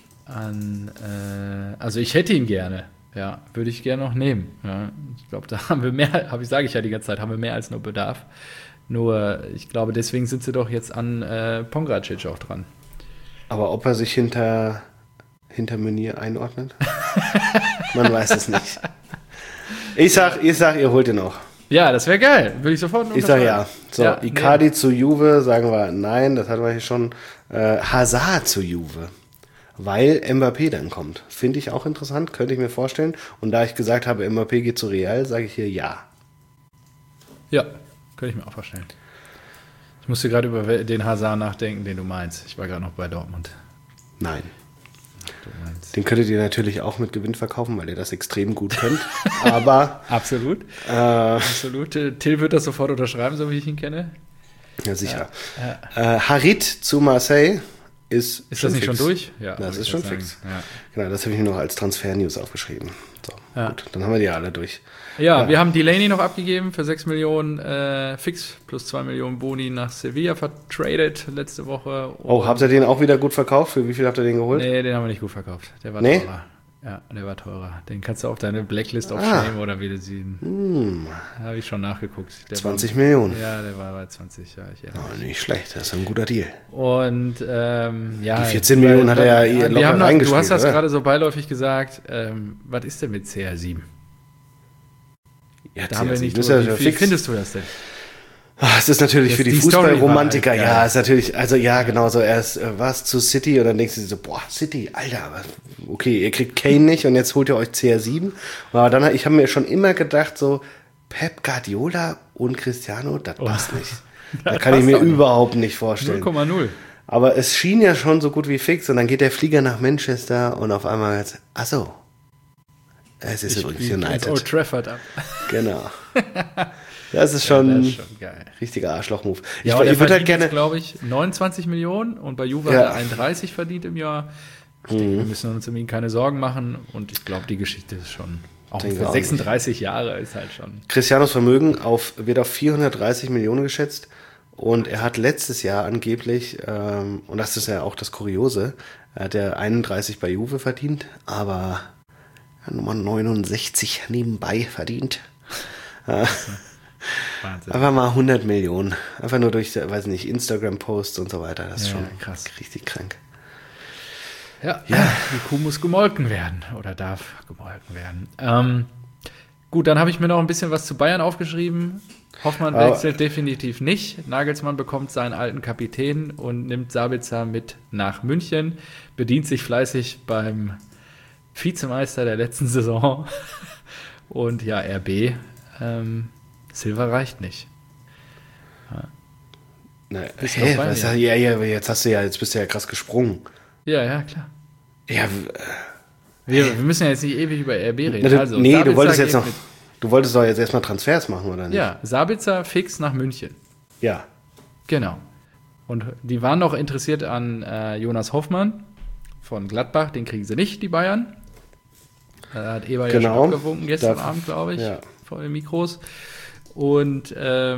also ich hätte ihn gerne. Ja, würde ich gerne noch nehmen. Ja, ich glaube, da haben wir mehr, sage ich ja die ganze Zeit, haben wir mehr als nur Bedarf. Nur, ich glaube, deswegen sind sie doch jetzt an Pongracic auch dran. Aber ob er sich hinter Meunier einordnet? Man weiß es nicht. Ich sag, ihr holt ihn auch. Ja, das wäre geil. Würde ich sofort Ich sag unterschreiben. ja. So, Ja, Icardi zu Juve, sagen wir nein, das hatten wir hier schon. Hazard zu Juve. Weil Mbappé dann kommt. Finde ich auch interessant, könnte ich mir vorstellen. Und da ich gesagt habe, Mbappé geht zu Real, sage ich hier ja. Ja, könnte ich mir auch vorstellen. Ich musste gerade über den Hazard nachdenken, den du meinst. Ich war gerade noch bei Dortmund. Nein. Du meinst. Den könntet ihr natürlich auch mit Gewinn verkaufen, weil ihr das extrem gut könnt. Aber Absolut. Absolut. Till wird das sofort unterschreiben, so wie ich ihn kenne. ja, sicher. Harit zu Marseille ist Ist das nicht fix. schon durch? Ja, Das wollte ist ich schon gerade fix. sagen. Genau, das habe ich mir noch als Transfer-News aufgeschrieben. So, Ja. gut, dann haben wir die alle durch. Ja, wir haben Delaney noch abgegeben für 6 Millionen fix plus 2 Millionen Boni nach Sevilla vertradet letzte Woche. Oh, habt ihr den auch wieder gut verkauft? Für wie viel habt ihr den geholt? Nee, den haben wir nicht gut verkauft. Der war Nee? teurer. Ja, der war teurer. Den kannst du auf deine Blacklist Ah. aufschreiben oder wie du sie. Habe ich schon nachgeguckt. Der 20 war, Millionen. Ja, der war bei 20, ja. Ich erinnere Oh, nicht schlecht, das ist ein guter Deal. Und ja, Die 14 Millionen hat er ja locker wir haben noch, reingespielt, du hast das oder? gerade so beiläufig gesagt. Was ist denn mit CR7? Ja, Da haben wir nicht das ist drüber. ja Wie fix. findest du das denn? Es ist natürlich Das- für die die Story Fußballromantiker, war halt ja, geil. ist natürlich, also ja, genau so, erst was zu City und dann denkst du dir so, boah, City, Alter, okay, ihr kriegt Kane nicht und jetzt holt ihr euch CR7. Aber dann, ich habe mir schon immer gedacht, so, Pep Guardiola und Cristiano, das passt nicht. Da kann ich passt mir doch nicht. überhaupt nicht vorstellen. 0,0. Aber es schien ja schon so gut wie fix und dann geht der Flieger nach Manchester und auf einmal jetzt, ach so, es ist übrigens Ins United. Old Trafford ab. Genau. Das ist Das schon ist schon geil. richtiger Arschloch-Move. Ja, und ich würde halt verdient gerne. jetzt, glaube ich, 29 Millionen und bei Juve Ja. hat er 31 verdient im Jahr. Ich denke, wir müssen uns um ihn keine Sorgen machen und ich glaube, die Geschichte ist schon, auch Denke für auch 36 Jahre ist halt schon. Cristianos Vermögen wird auf 430 Millionen geschätzt und er hat letztes Jahr angeblich, und das ist ja auch das Kuriose, er hat ja 31 bei Juve verdient, aber Nummer 69 nebenbei verdient. Wahnsinn. Einfach mal 100 Millionen. Einfach nur durch, weiß nicht, Instagram-Posts und so weiter. Das ist Ja, schon krass. richtig krank. Ja, die Kuh muss gemolken werden oder darf gemolken werden. Gut, dann habe ich mir noch ein bisschen was zu Bayern aufgeschrieben. Hoffmann Aber- wechselt definitiv nicht. Nagelsmann bekommt seinen alten Kapitän und nimmt Sabitzer mit nach München, bedient sich fleißig beim Vizemeister der letzten Saison. Und ja, RB, Silva reicht nicht. Na, Bist du noch bei mir? ja, jetzt bist du ja krass gesprungen. Ja, ja, klar. Ja, Wir müssen ja jetzt nicht ewig über RB reden. na, du, Also, nee, du Sabitzer wolltest jetzt geht noch, mit- du wolltest doch jetzt erstmal Transfers machen, oder nicht? Ja, Sabitzer fix nach München. Ja. Genau. Und die waren noch interessiert an Jonas Hoffmann von Gladbach. Den kriegen sie nicht, die Bayern. Da hat Eber ja Genau. schon abgewunken gestern Da- Abend, glaube ich, ja. vor den Mikros. Und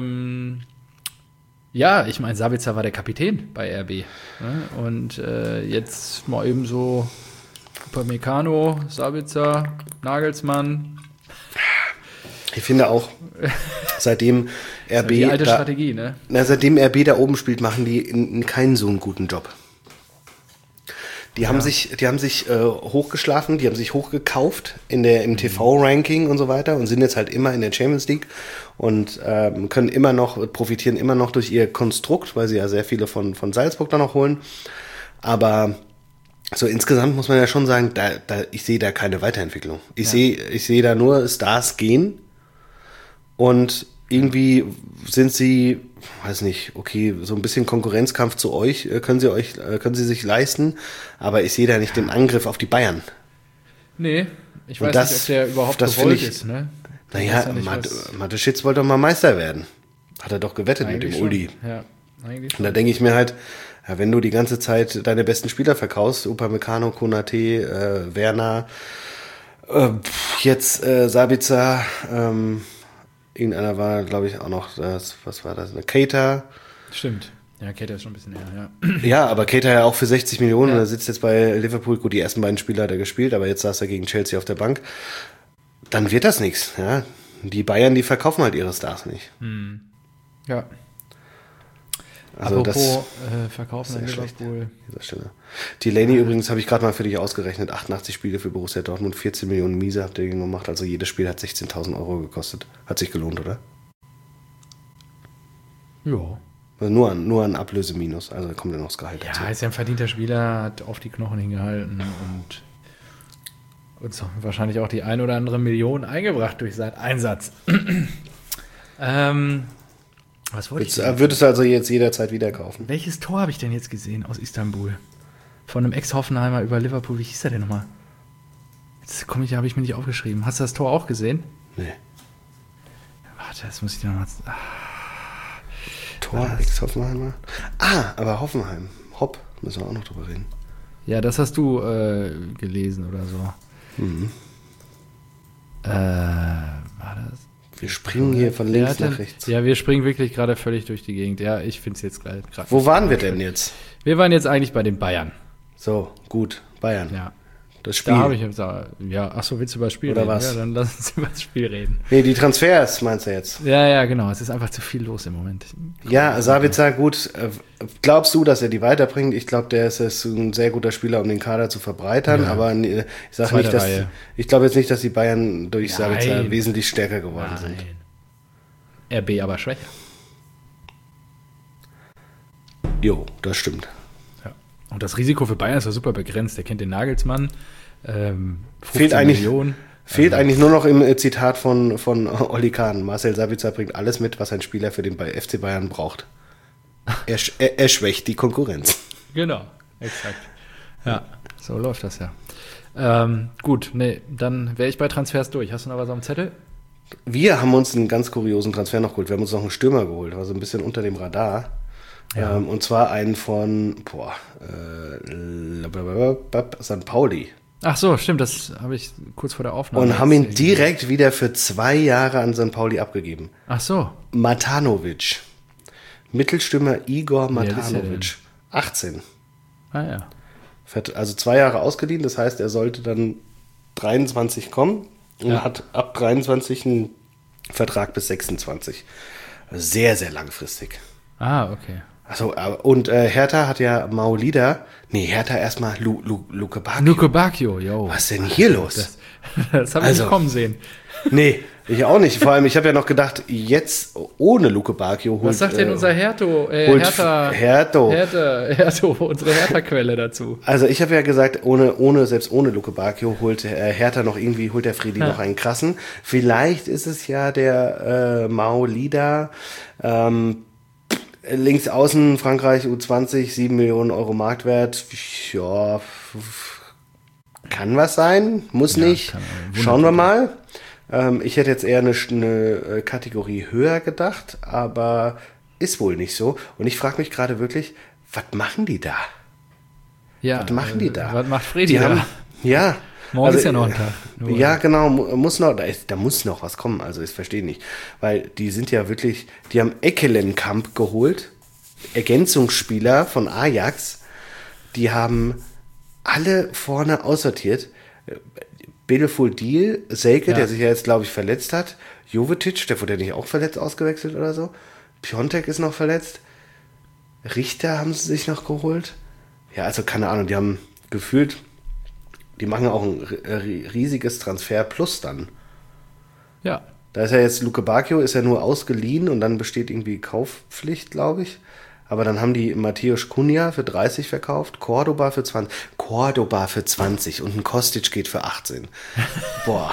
ja, ich meine, Sabitzer war der Kapitän bei RB. Ne? Und jetzt mal eben so Upamecano, Sabitzer, Nagelsmann. Ich finde auch, seitdem RB die alte Strategie, ne? Seitdem RB da oben spielt, machen die keinen so einen guten Job. Die haben sich hochgeschlafen, die haben sich hochgekauft im TV-Ranking und so weiter und sind jetzt halt immer in der Champions League und profitieren immer noch durch ihr Konstrukt, weil sie ja sehr viele von Salzburg da noch holen. Aber so insgesamt muss man ja schon sagen, ich sehe da keine Weiterentwicklung. Ich sehe da nur Stars gehen und irgendwie sind sie, weiß nicht, okay, so ein bisschen Konkurrenzkampf zu euch, können sie sich leisten, aber ich sehe da nicht den Angriff auf die Bayern. Nee, ich weiß nicht, ob der überhaupt gewollt ist, ne? Naja, Mateschitz wollte doch mal Meister werden. Hat er doch gewettet eigentlich mit dem Uli. Ja, eigentlich schon. Und da denke ich mir halt, ja, wenn du die ganze Zeit deine besten Spieler verkaufst, Upamecano, Konate, Werner, jetzt Sabitzer, irgendeiner war, glaube ich, auch noch, was war das, eine Keita. Stimmt. Ja, Keita ist schon ein bisschen eher, ja. Ja, aber Keita ja auch für 60 Millionen, er sitzt jetzt bei Liverpool, gut, die ersten beiden Spiele hat er gespielt, aber jetzt saß er gegen Chelsea auf der Bank. Dann wird das nichts, ja. Die Bayern, die verkaufen halt ihre Stars nicht. Ja. Also apropos verkaufen an Liverpool. An dieser Stelle. Delaney übrigens habe ich gerade mal für dich ausgerechnet, 88 Spiele für Borussia Dortmund, 14 Millionen Miese habt ihr gemacht, also jedes Spiel hat 16.000 Euro gekostet. Hat sich gelohnt, oder? Ja. Also nur an Ablöseminus, also kommt ja noch das Gehalt dazu. Ja, ist ja ein verdienter Spieler, hat auf die Knochen hingehalten und uns wahrscheinlich auch die ein oder andere Million eingebracht durch seinen Einsatz. Was wollte ich denn? Würdest du also jetzt jederzeit wieder kaufen? Welches Tor habe ich denn jetzt gesehen aus Istanbul? Von einem Ex-Hoffenheimer über Liverpool. Wie hieß der denn nochmal? Jetzt habe ich mir nicht aufgeschrieben. Hast du das Tor auch gesehen? Nee. Warte, das muss ich dir nochmal... Tor, Ex-Hoffenheimer? Aber Hoffenheim. Hopp, müssen wir auch noch drüber reden. Ja, das hast du gelesen oder so. War das? Wir springen hier von links nach rechts. Ja, wir springen wirklich gerade völlig durch die Gegend. Ja, ich finde es jetzt gerade. Wo waren wir denn jetzt? Wir waren jetzt eigentlich bei den Bayern. So, gut, Bayern. Ja. Das Spiel. Da habe ich achso, willst du über das Spiel oder reden? was? Ja, dann lass uns über das Spiel reden. Nee, die Transfers meinst du jetzt? Ja, genau. Es ist einfach zu viel los im Moment. Ja, Sabitzer, gut. Glaubst du, dass er die weiterbringt? Ich glaube, der ist ein sehr guter Spieler, um den Kader zu verbreitern. Ja. Aber ich sage nicht, ich glaube jetzt nicht, dass die Bayern durch Sabitzer wesentlich stärker geworden sind. RB aber schwächer. Jo, das stimmt. Ja. Und das Risiko für Bayern ist ja super begrenzt. Der kennt den Nagelsmann. Fehlt eigentlich nur noch im Zitat von Oli Kahn. Marcel Sabitzer bringt alles mit, was ein Spieler für den FC Bayern braucht. Er schwächt die Konkurrenz. Genau, exakt. Ja, so läuft das ja. Gut, dann wäre ich bei Transfers durch. Hast du noch was auf dem Zettel? Wir haben uns einen ganz kuriosen Transfer noch geholt. Wir haben uns noch einen Stürmer geholt, war so ein bisschen unter dem Radar. Ja. Und zwar einen von St. Pauli. Ach so, stimmt, das habe ich kurz vor der Aufnahme. Und haben ihn direkt wieder für 2 Jahre an St. Pauli abgegeben. Ach so. Matanovic. Mittelstürmer Igor Matanovic. 18. Ah ja. Also 2 Jahre ausgeliehen, das heißt, er sollte dann 23 kommen und hat ab 23 einen Vertrag bis 26. Sehr, sehr langfristig. Ah, okay. Achso, und Hertha hat ja Maolida. Nee, Hertha erstmal Luke Bacchio. Luke Bacchio, yo. Was ist denn hier los? Das habe ich nicht kommen sehen. Nee, ich auch nicht. Vor allem, ich habe ja noch gedacht, jetzt ohne Luke Bacchio holt... Was sagt denn unser Hertha, unsere Hertha-Quelle dazu? Also ich habe ja gesagt, selbst ohne Luke Bacchio holt Hertha noch irgendwie, holt der Friedi noch einen krassen. Vielleicht ist es ja der Maolida, links außen, Frankreich, U20, 7 Millionen Euro Marktwert. Ja, kann was sein, muss nicht. Schauen wir mal. Ich hätte jetzt eher eine Kategorie höher gedacht, aber ist wohl nicht so. Und ich frage mich gerade wirklich, was machen die da? Ja, was machen die da? Was macht Fredi da? Ja. Morgen ist ja noch ein Tag. Ja, genau, da muss noch was kommen, also ich verstehe nicht. Weil die sind ja wirklich, die haben Ekkelenkamp geholt, Ergänzungsspieler von Ajax, die haben alle vorne aussortiert. Belfodil, Selke, der sich ja jetzt, glaube ich, verletzt hat, Jovetic, der wurde ja nicht auch verletzt ausgewechselt oder so. Piontek ist noch verletzt. Richter haben sie sich noch geholt. Ja, also keine Ahnung, die haben gefühlt, die machen auch ein riesiges Transfer plus dann. Ja. Da ist ja jetzt Luke Bacchio, ist ja nur ausgeliehen und dann besteht irgendwie Kaufpflicht, glaube ich. Aber dann haben die Mateusz Cunha für 30 verkauft, Cordoba für 20. Cordoba für 20 und ein Kostic geht für 18. Boah.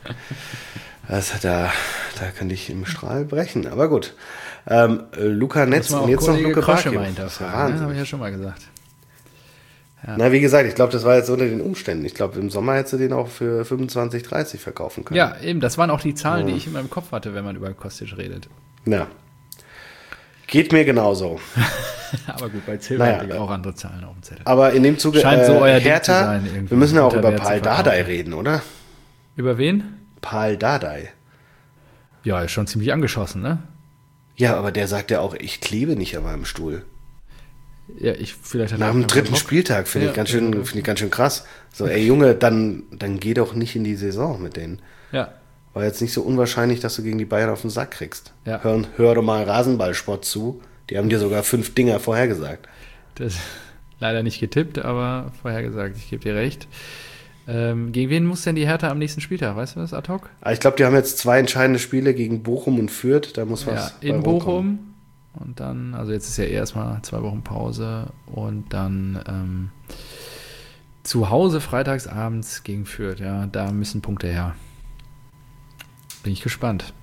Da könnte ich im Strahl brechen, aber gut. Luca Netz und jetzt noch Luke Bacchio. Habe ich ja schon mal gesagt. Ja. Na, wie gesagt, ich glaube, das war jetzt unter den Umständen. Ich glaube, im Sommer hättest du den auch für 25, 30 verkaufen können. Ja, eben, das waren auch die Zahlen, die ich in meinem Kopf hatte, wenn man über Kostic redet. Ja. Geht mir genauso. Aber gut, bei Silva hatte ich auch andere Zahlen auf dem Zettel. Aber in dem Zuge, scheint so euer Hertha, Ding zu sein, wir müssen ja auch über Pal Dardai reden, oder? Über wen? Pal Dardai. Ja, ist schon ziemlich angeschossen, ne? Ja, aber der sagt ja auch, ich klebe nicht an meinem Stuhl. Ja, vielleicht nach dem dritten Spieltag finde ich ganz schön krass. So, ey Junge, dann geh doch nicht in die Saison mit denen. Ja. War jetzt nicht so unwahrscheinlich, dass du gegen die Bayern auf den Sack kriegst. Ja. Hör doch mal Rasenballsport zu. Die haben dir sogar 5 Dinger vorhergesagt. Das leider nicht getippt, aber vorhergesagt. Ich gebe dir recht. Gegen wen muss denn die Hertha am nächsten Spieltag? Weißt du das ad hoc? Ich glaube, die haben jetzt 2 entscheidende Spiele gegen Bochum und Fürth. Da muss was in Bochum. Und dann, also jetzt ist ja erstmal 2 Wochen Pause und dann zu Hause freitagsabends gegen Fürth. Ja, da müssen Punkte her. Bin ich gespannt.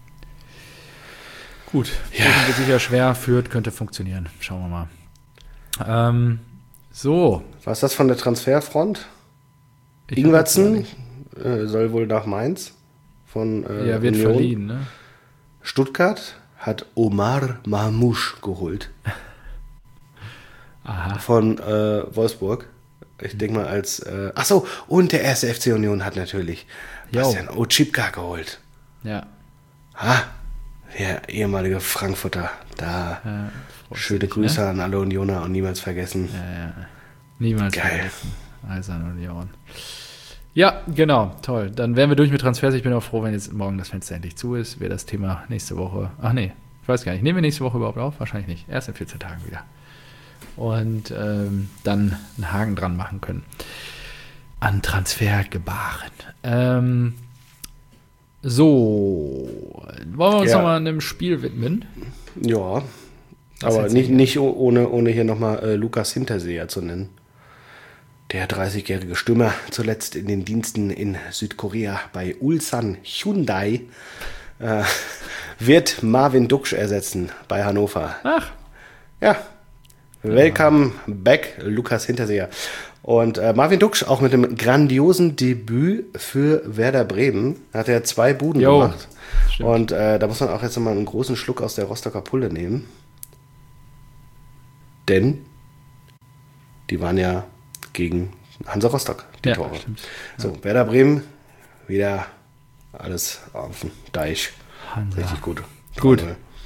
Gut, Bochum wird sicher schwer, Fürth könnte funktionieren. Schauen wir mal. So. Was ist das von der Transferfront? Ingwertsen soll wohl nach Mainz von wird Union verliehen, ne? Stuttgart hat Omar Mahmouche geholt. Aha. Von Wolfsburg. Ich denke mal als... achso, und der erste FC Union hat natürlich Bastian Oczipka geholt. Ja. Der ehemalige Frankfurter. Da schöne Grüße an alle Unioner und niemals vergessen. Ja. Niemals geil. Vergessen. Eiserne Union. Ja, genau, toll. Dann wären wir durch mit Transfers. Ich bin auch froh, wenn jetzt morgen das Fenster endlich zu ist. Wäre das Thema nächste Woche. Ach nee, ich weiß gar nicht. Nehmen wir nächste Woche überhaupt auf? Wahrscheinlich nicht. Erst in 14 Tagen wieder. Und dann einen Haken dran machen können. An Transfergebaren. So, wollen wir uns nochmal einem Spiel widmen? Ja, aber nicht ohne hier nochmal Lukas Hinterseher zu nennen. Der 30-jährige Stürmer, zuletzt in den Diensten in Südkorea bei Ulsan Hyundai, wird Marvin Duksch ersetzen bei Hannover. Ach. Ja. Welcome back, Lukas Hinterseher. Und Marvin Duksch auch mit einem grandiosen Debüt für Werder Bremen. Hat er 2 Buden gemacht. Stimmt. Und da muss man auch jetzt mal einen großen Schluck aus der Rostocker Pulle nehmen. Denn die waren ja gegen Hansa Rostock, die Tore. Stimmt. So, Werder Bremen, wieder alles auf dem Deich. Hansa. Richtig gut. Gut.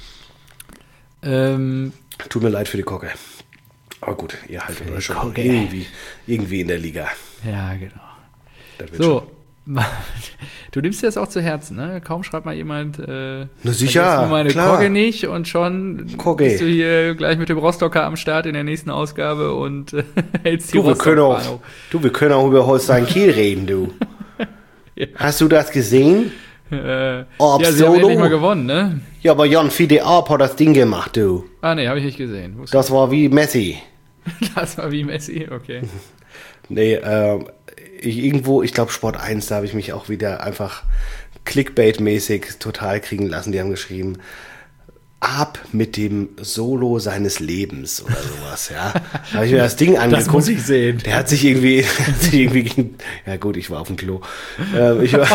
Tut mir leid für die Kocke. Aber gut, ihr haltet euch schon irgendwie in der Liga. Ja, genau. Das wird so, du nimmst dir das auch zu Herzen, ne? Kaum schreibt mal jemand, na sicher, meine klar. Kogge nicht und schon Kogge. bist du hier gleich mit dem Rostocker am Start in der nächsten Ausgabe und hältst die wir können auch über Holstein Kiel reden, du. Ja. Hast du das gesehen? Sie haben endlich mal gewonnen, ne? Ja, aber Jan Fide Arp hat das Ding gemacht, du. Ah, nee, habe ich nicht gesehen. Das war wie Messi. Das war wie Messi, okay. Nee, ich glaube Sport 1, da habe ich mich auch wieder einfach Clickbait-mäßig total kriegen lassen. Die haben geschrieben, ab mit dem Solo seines Lebens oder sowas, ja. Da habe ich mir das Ding angeguckt. Das muss ich sehen. Der hat sich irgendwie ja gut, ich war auf dem Klo. Habe ich mir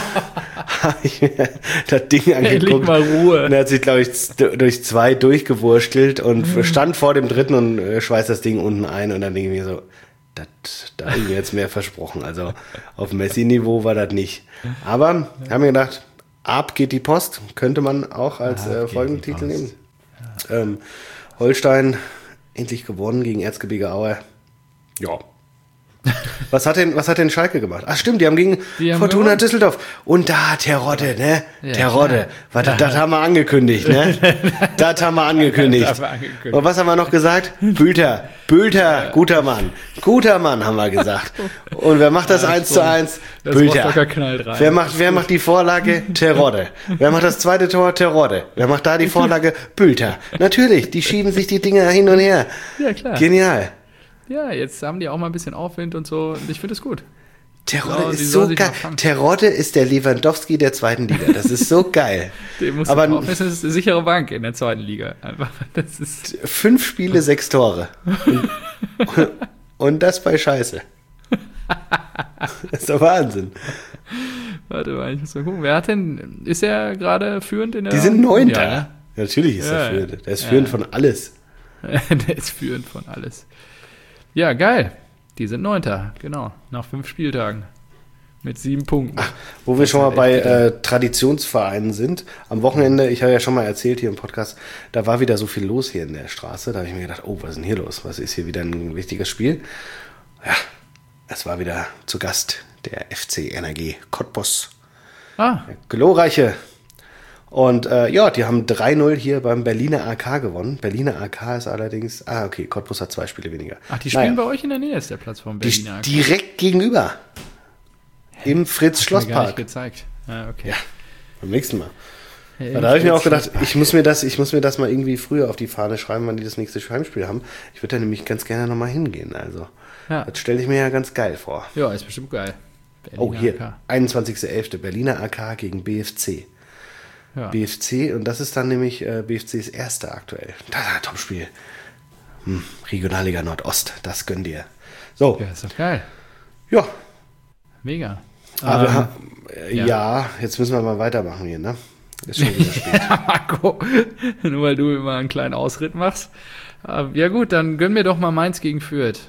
das Ding angeguckt. Endlich mal Ruhe. Und er hat sich, glaube ich, durch 2 durchgewurstelt und stand vor dem dritten und schweißt das Ding unten ein und dann denke ich mir so, da habe ich mir jetzt mehr versprochen. Also auf Messi-Niveau war das nicht. Aber haben wir gedacht, ab geht die Post, könnte man auch als Folgentitel nehmen. Ja. Holstein endlich gewonnen gegen Erzgebirge Aue. Ja. Was hat denn Schalke gemacht? Ach stimmt, die haben gegen Fortuna gewonnen. Düsseldorf. Und da Terodde, ne? Ja, Terodde. Das haben wir angekündigt, ne? Das haben wir angekündigt. Und was haben wir noch gesagt? Bülter, guter Mann. Guter Mann, haben wir gesagt. Und wer macht das 1:1? Das Bülter. Rostocker knallt rein. Wer macht die Vorlage? Terodde. Wer macht das zweite Tor? Terodde. Wer macht da die Vorlage? Bülter. Natürlich, die schieben sich die Dinger hin und her. Ja, klar. Genial. Ja, jetzt haben die auch mal ein bisschen Aufwind und so. Und ich finde es gut. Terodde Ja, die ist sollen so sich geil. mal fangen. Terodde ist der Lewandowski der zweiten Liga. Das ist so geil. Den muss Aber kaufen. Das ist eine sichere Bank in der zweiten Liga. Einfach, das ist 5 Spiele, 6 Tore. Und das bei Scheiße. Das ist doch Wahnsinn. Warte mal, ich muss mal gucken. Wer hat denn, ist er gerade führend in der... Die sind 9. Ja, ne? Natürlich ist er führend. Der ist führend von alles. Der ist führend von alles. Ja, geil. Die sind 9. Genau. Nach 5 Spieltagen. Mit 7 Punkten. Wo wir schon mal bei Traditionsvereinen sind. Am Wochenende, ich habe ja schon mal erzählt hier im Podcast, da war wieder so viel los hier in der Straße. Da habe ich mir gedacht, oh, was ist denn hier los? Was ist hier wieder ein wichtiges Spiel? Ja, es war wieder zu Gast der FC NRG Cottbus. Ah, Der glorreiche. Und ja, die haben 3-0 hier beim Berliner AK gewonnen. Berliner AK ist allerdings, okay, Cottbus hat 2 Spiele weniger. ach, die spielen bei euch in der Nähe, ist der Platz vom Die Berliner. direkt gegenüber. Im Hast du mir gar nicht Fritz-Schloss-Park. gezeigt. Ah, okay. Ja, beim nächsten Mal. Ja, Da habe ich mir auch gedacht, ich muss mir das mal irgendwie früher auf die Fahne schreiben, wann die das nächste Heimspiel haben. Ich würde da nämlich ganz gerne nochmal hingehen. Also, Ja. das stelle ich mir ja ganz geil vor. Ja, ist bestimmt geil. Oh, Berliner hier, AK. 21.11. Berliner AK gegen BFC. Ja. BFC, und das ist dann nämlich BFCs erster aktuell. Das ist ein Topspiel. Regionalliga Nordost, das gönn dir. So, Ja, ist doch geil. ja. Mega. Aber ja. ja, jetzt müssen wir mal weitermachen hier, ne? Ist schon wieder spät. Marco, nur weil du immer einen kleinen Ausritt machst. Ja gut, dann gönn mir doch mal Mainz gegen Fürth.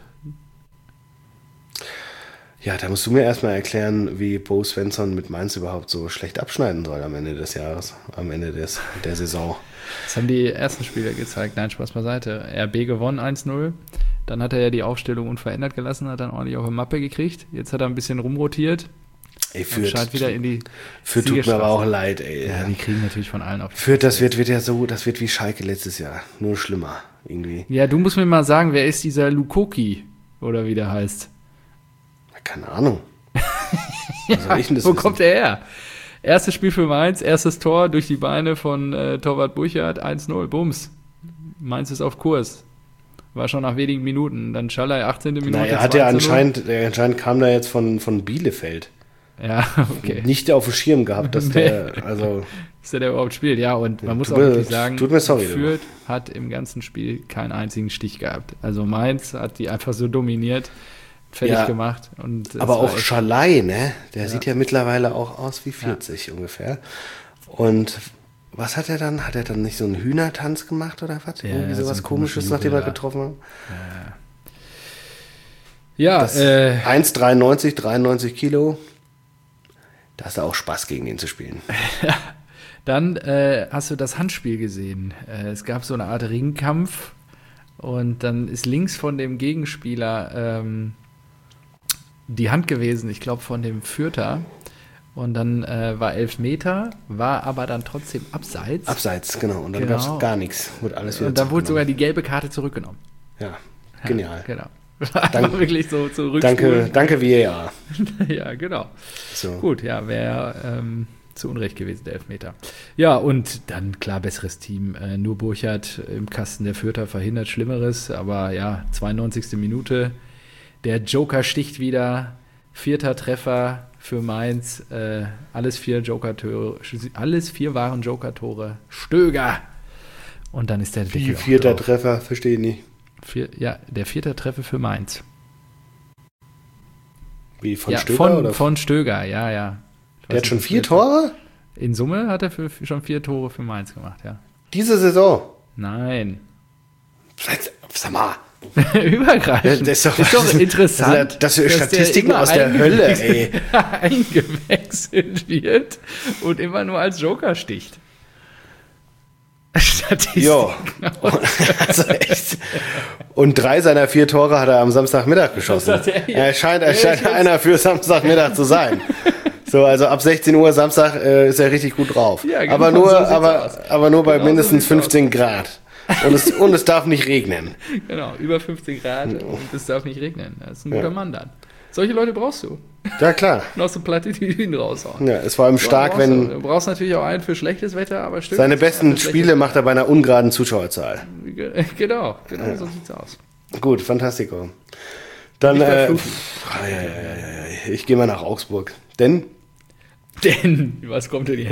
Ja, da musst du mir erstmal erklären, wie Bo Svensson mit Mainz überhaupt so schlecht abschneiden soll am Ende des Jahres, am Ende der Saison. Das haben die ersten Spieler gezeigt. Nein, Spaß beiseite. RB gewonnen 1-0. Dann hat er ja die Aufstellung unverändert gelassen, hat dann ordentlich auf eine Mappe gekriegt. Jetzt hat er ein bisschen rumrotiert. Ey, Und scheint wieder in die Fürth tut mir Siegerstraße. aber auch leid, ey. Ja, die kriegen natürlich von allen auf. Fürth, das wird ja so, das wird wie Schalke letztes Jahr. Nur schlimmer, irgendwie. Ja, du musst mir mal sagen, wer ist dieser Lukoki? Oder wie der heißt. Keine Ahnung. Was soll ich denn das Wo wissen? kommt er her? Erstes Spiel für Mainz, erstes Tor durch die Beine von Torwart Burchardt, 1-0, Bums. Mainz ist auf Kurs. War schon nach wenigen Minuten. Dann Schallei, 18. Minute. Na, er hat ja 2-0. anscheinend kam da jetzt von Bielefeld. Ja, okay. Nicht auf dem Schirm gehabt, dass der, also, Dass der überhaupt spielt, ja. Und man muss Tut auch mir- wirklich sagen, tut mir sorry, Fürth hat im ganzen Spiel keinen einzigen Stich gehabt. Also Mainz hat die einfach so dominiert, fertig Ja, gemacht. Und es aber war auch echt- Schalai, ne? Der sieht ja mittlerweile auch aus wie 40 ungefähr. Und was hat er dann? Hat er dann nicht so einen Hühnertanz gemacht oder was? Ja, Irgendwie so sowas einen Komisches, komischen nachdem er Jubel, getroffen hat? Ja, 1,93, 93 Kilo. Da hast du auch Spaß, gegen ihn zu spielen. dann hast du das Handspiel gesehen. Es gab so eine Art Ringkampf und dann ist links von dem Gegenspieler die Hand gewesen, ich glaube von dem Fürther. Und dann war 11 Meter, war aber dann trotzdem abseits. Abseits, genau. Und dann Genau. gab es gar nichts. Wurde alles wieder Und dann wurde sogar zurückgenommen. die gelbe Karte zurückgenommen. Ja, genial. Genau. Einfach wirklich so zurückspulen. Danke, VAR. Ja, genau. So. Gut, ja, wäre zu Unrecht gewesen, der Elfmeter. Ja, und dann klar, besseres Team. Nur Burchardt im Kasten der Fürther verhindert Schlimmeres. Aber ja, 92. Minute. Der Joker sticht wieder. 4. Treffer für Mainz. Alles 4 Joker-Tore. Alles 4 waren Joker-Tore. Stöger. Und dann ist der Wie Deckel auch 4. drauf. Treffer, verstehe ich nicht. Der 4. Treffer für Mainz. Wie, von Ja, Stöger? oder? von Stöger, ja, ja. Der hat schon 4 Tore? In Summe hat er schon 4 Tore für Mainz gemacht, ja. Diese Saison? Nein. Sag mal. Übergreifend. Das ist doch interessant. Das sind dass Statistiken der aus der immer Hölle, ey. eingewechselt wird und immer nur als Joker sticht. Statistik. Jo. Also echt. Und 3 seiner 4 Tore hat er am Samstagmittag geschossen. Das sagt er. Er scheint einer für Samstagmittag zu sein. So, also ab 16 Uhr Samstag ist er richtig gut drauf. Ja, genau, aber nur bei Genau so mindestens sieht's 15 Grad. Und es darf nicht regnen. Genau, über 15 Grad und es darf nicht regnen. Das ist ein guter Mann dann. Solche Leute brauchst du. Ja, klar. Und aus dem Platitüden raushauen. Ja, ist vor allem stark, wenn Du brauchst natürlich auch einen für schlechtes Wetter, aber stimmt. seine besten Spiele macht er bei einer ungeraden Zuschauerzahl. Genau, so sieht's aus. Gut, fantastico. Dann, Nicht bei Flut. ich gehe mal nach Augsburg. Denn, Was kommt denn jetzt?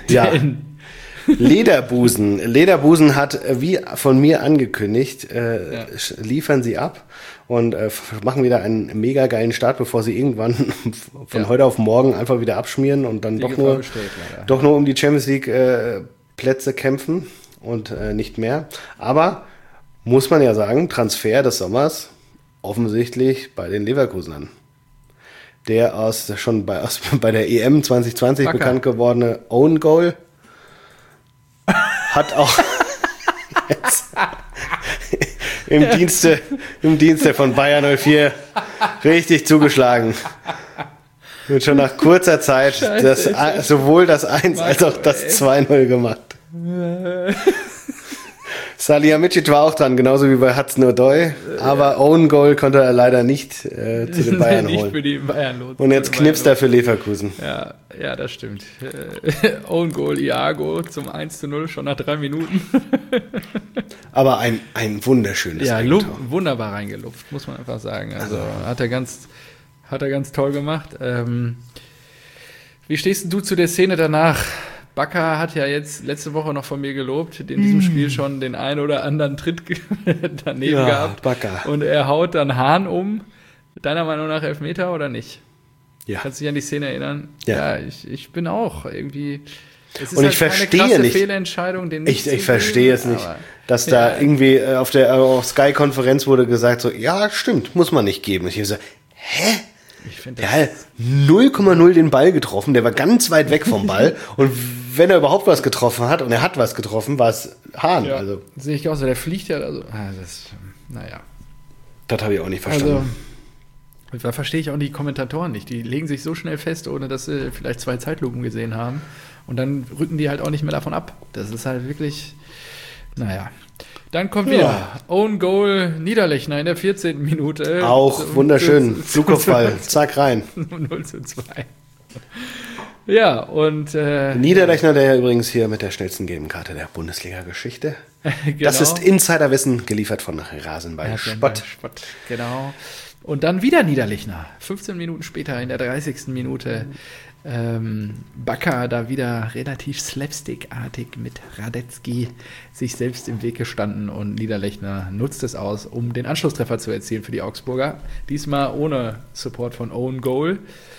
Lederbusen hat, wie von mir angekündigt, liefern sie ab und machen wieder einen mega geilen Start, bevor sie irgendwann von heute auf morgen einfach wieder abschmieren und dann doch nur um die Champions League Plätze kämpfen und nicht mehr. Aber muss man ja sagen, Transfer des Sommers offensichtlich bei den Leverkusenern. Der schon bei der EM 2020 Bakker. bekannt gewordene Own Goal hat auch jetzt im Dienste von Bayer 04 richtig zugeschlagen. Und schon nach kurzer Zeit sowohl das 1 als auch das 2-0 gemacht. Salihamidzic war auch dran, genauso wie bei Hudson-Odoi, aber Own Goal konnte er leider nicht zu den Bayern nicht holen. für die Bayern Und jetzt knipst er für Leverkusen. Ja, das stimmt. Own Goal Iago zum 1:0 schon nach 3 Minuten. Aber ein wunderschönes Eigentor. Wunderbar reingelupft, muss man einfach sagen. Also hat er ganz toll gemacht. Wie stehst du zu der Szene danach? Bakker hat ja jetzt letzte Woche noch von mir gelobt, in diesem Spiel schon den einen oder anderen Tritt daneben gehabt. Bakker. Und er haut dann Hahn um. Deiner Meinung nach Elfmeter oder nicht? Ja. Kannst du dich an die Szene erinnern? Ja. Ich bin auch irgendwie. Es ist Und halt ich keine verstehe krasse nicht. Fehlentscheidung, den nicht Ich zu verstehe geben, es nicht, aber- dass da irgendwie auf der Sky-Konferenz wurde gesagt, so, ja, stimmt, muss man nicht geben. Ich habe so, hä? Ich finde Der hat 0,0 den Ball getroffen, der war ganz weit weg vom Ball und wenn er überhaupt was getroffen hat und er hat was getroffen, war es Hahn. ja, Also, sehe ich auch so, der fliegt ja, naja. das habe ich auch nicht verstanden. Also, da verstehe ich auch die Kommentatoren nicht. Die legen sich so schnell fest, ohne dass sie vielleicht 2 Zeitlupen gesehen haben. Und dann rücken die halt auch nicht mehr davon ab. Das ist halt wirklich, naja. Dann kommt wieder Own Goal Niederlechner in der 14. Minute. Auch wunderschön. Flugkopfball. Zack, rein. 0:2. Ja, und Niederlechner, der ja übrigens hier mit der schnellsten gelben Karte der Bundesliga-Geschichte. genau. Das ist Insiderwissen, geliefert von Rasenball Spott. Genau. Und dann wieder Niederlechner. 15 Minuten später, in der 30. Minute, Bakker da wieder relativ slapstickartig mit Radetzky sich selbst im Weg gestanden und Niederlechner nutzt es aus, um den Anschlusstreffer zu erzielen für die Augsburger. Diesmal ohne Support von Own Goal.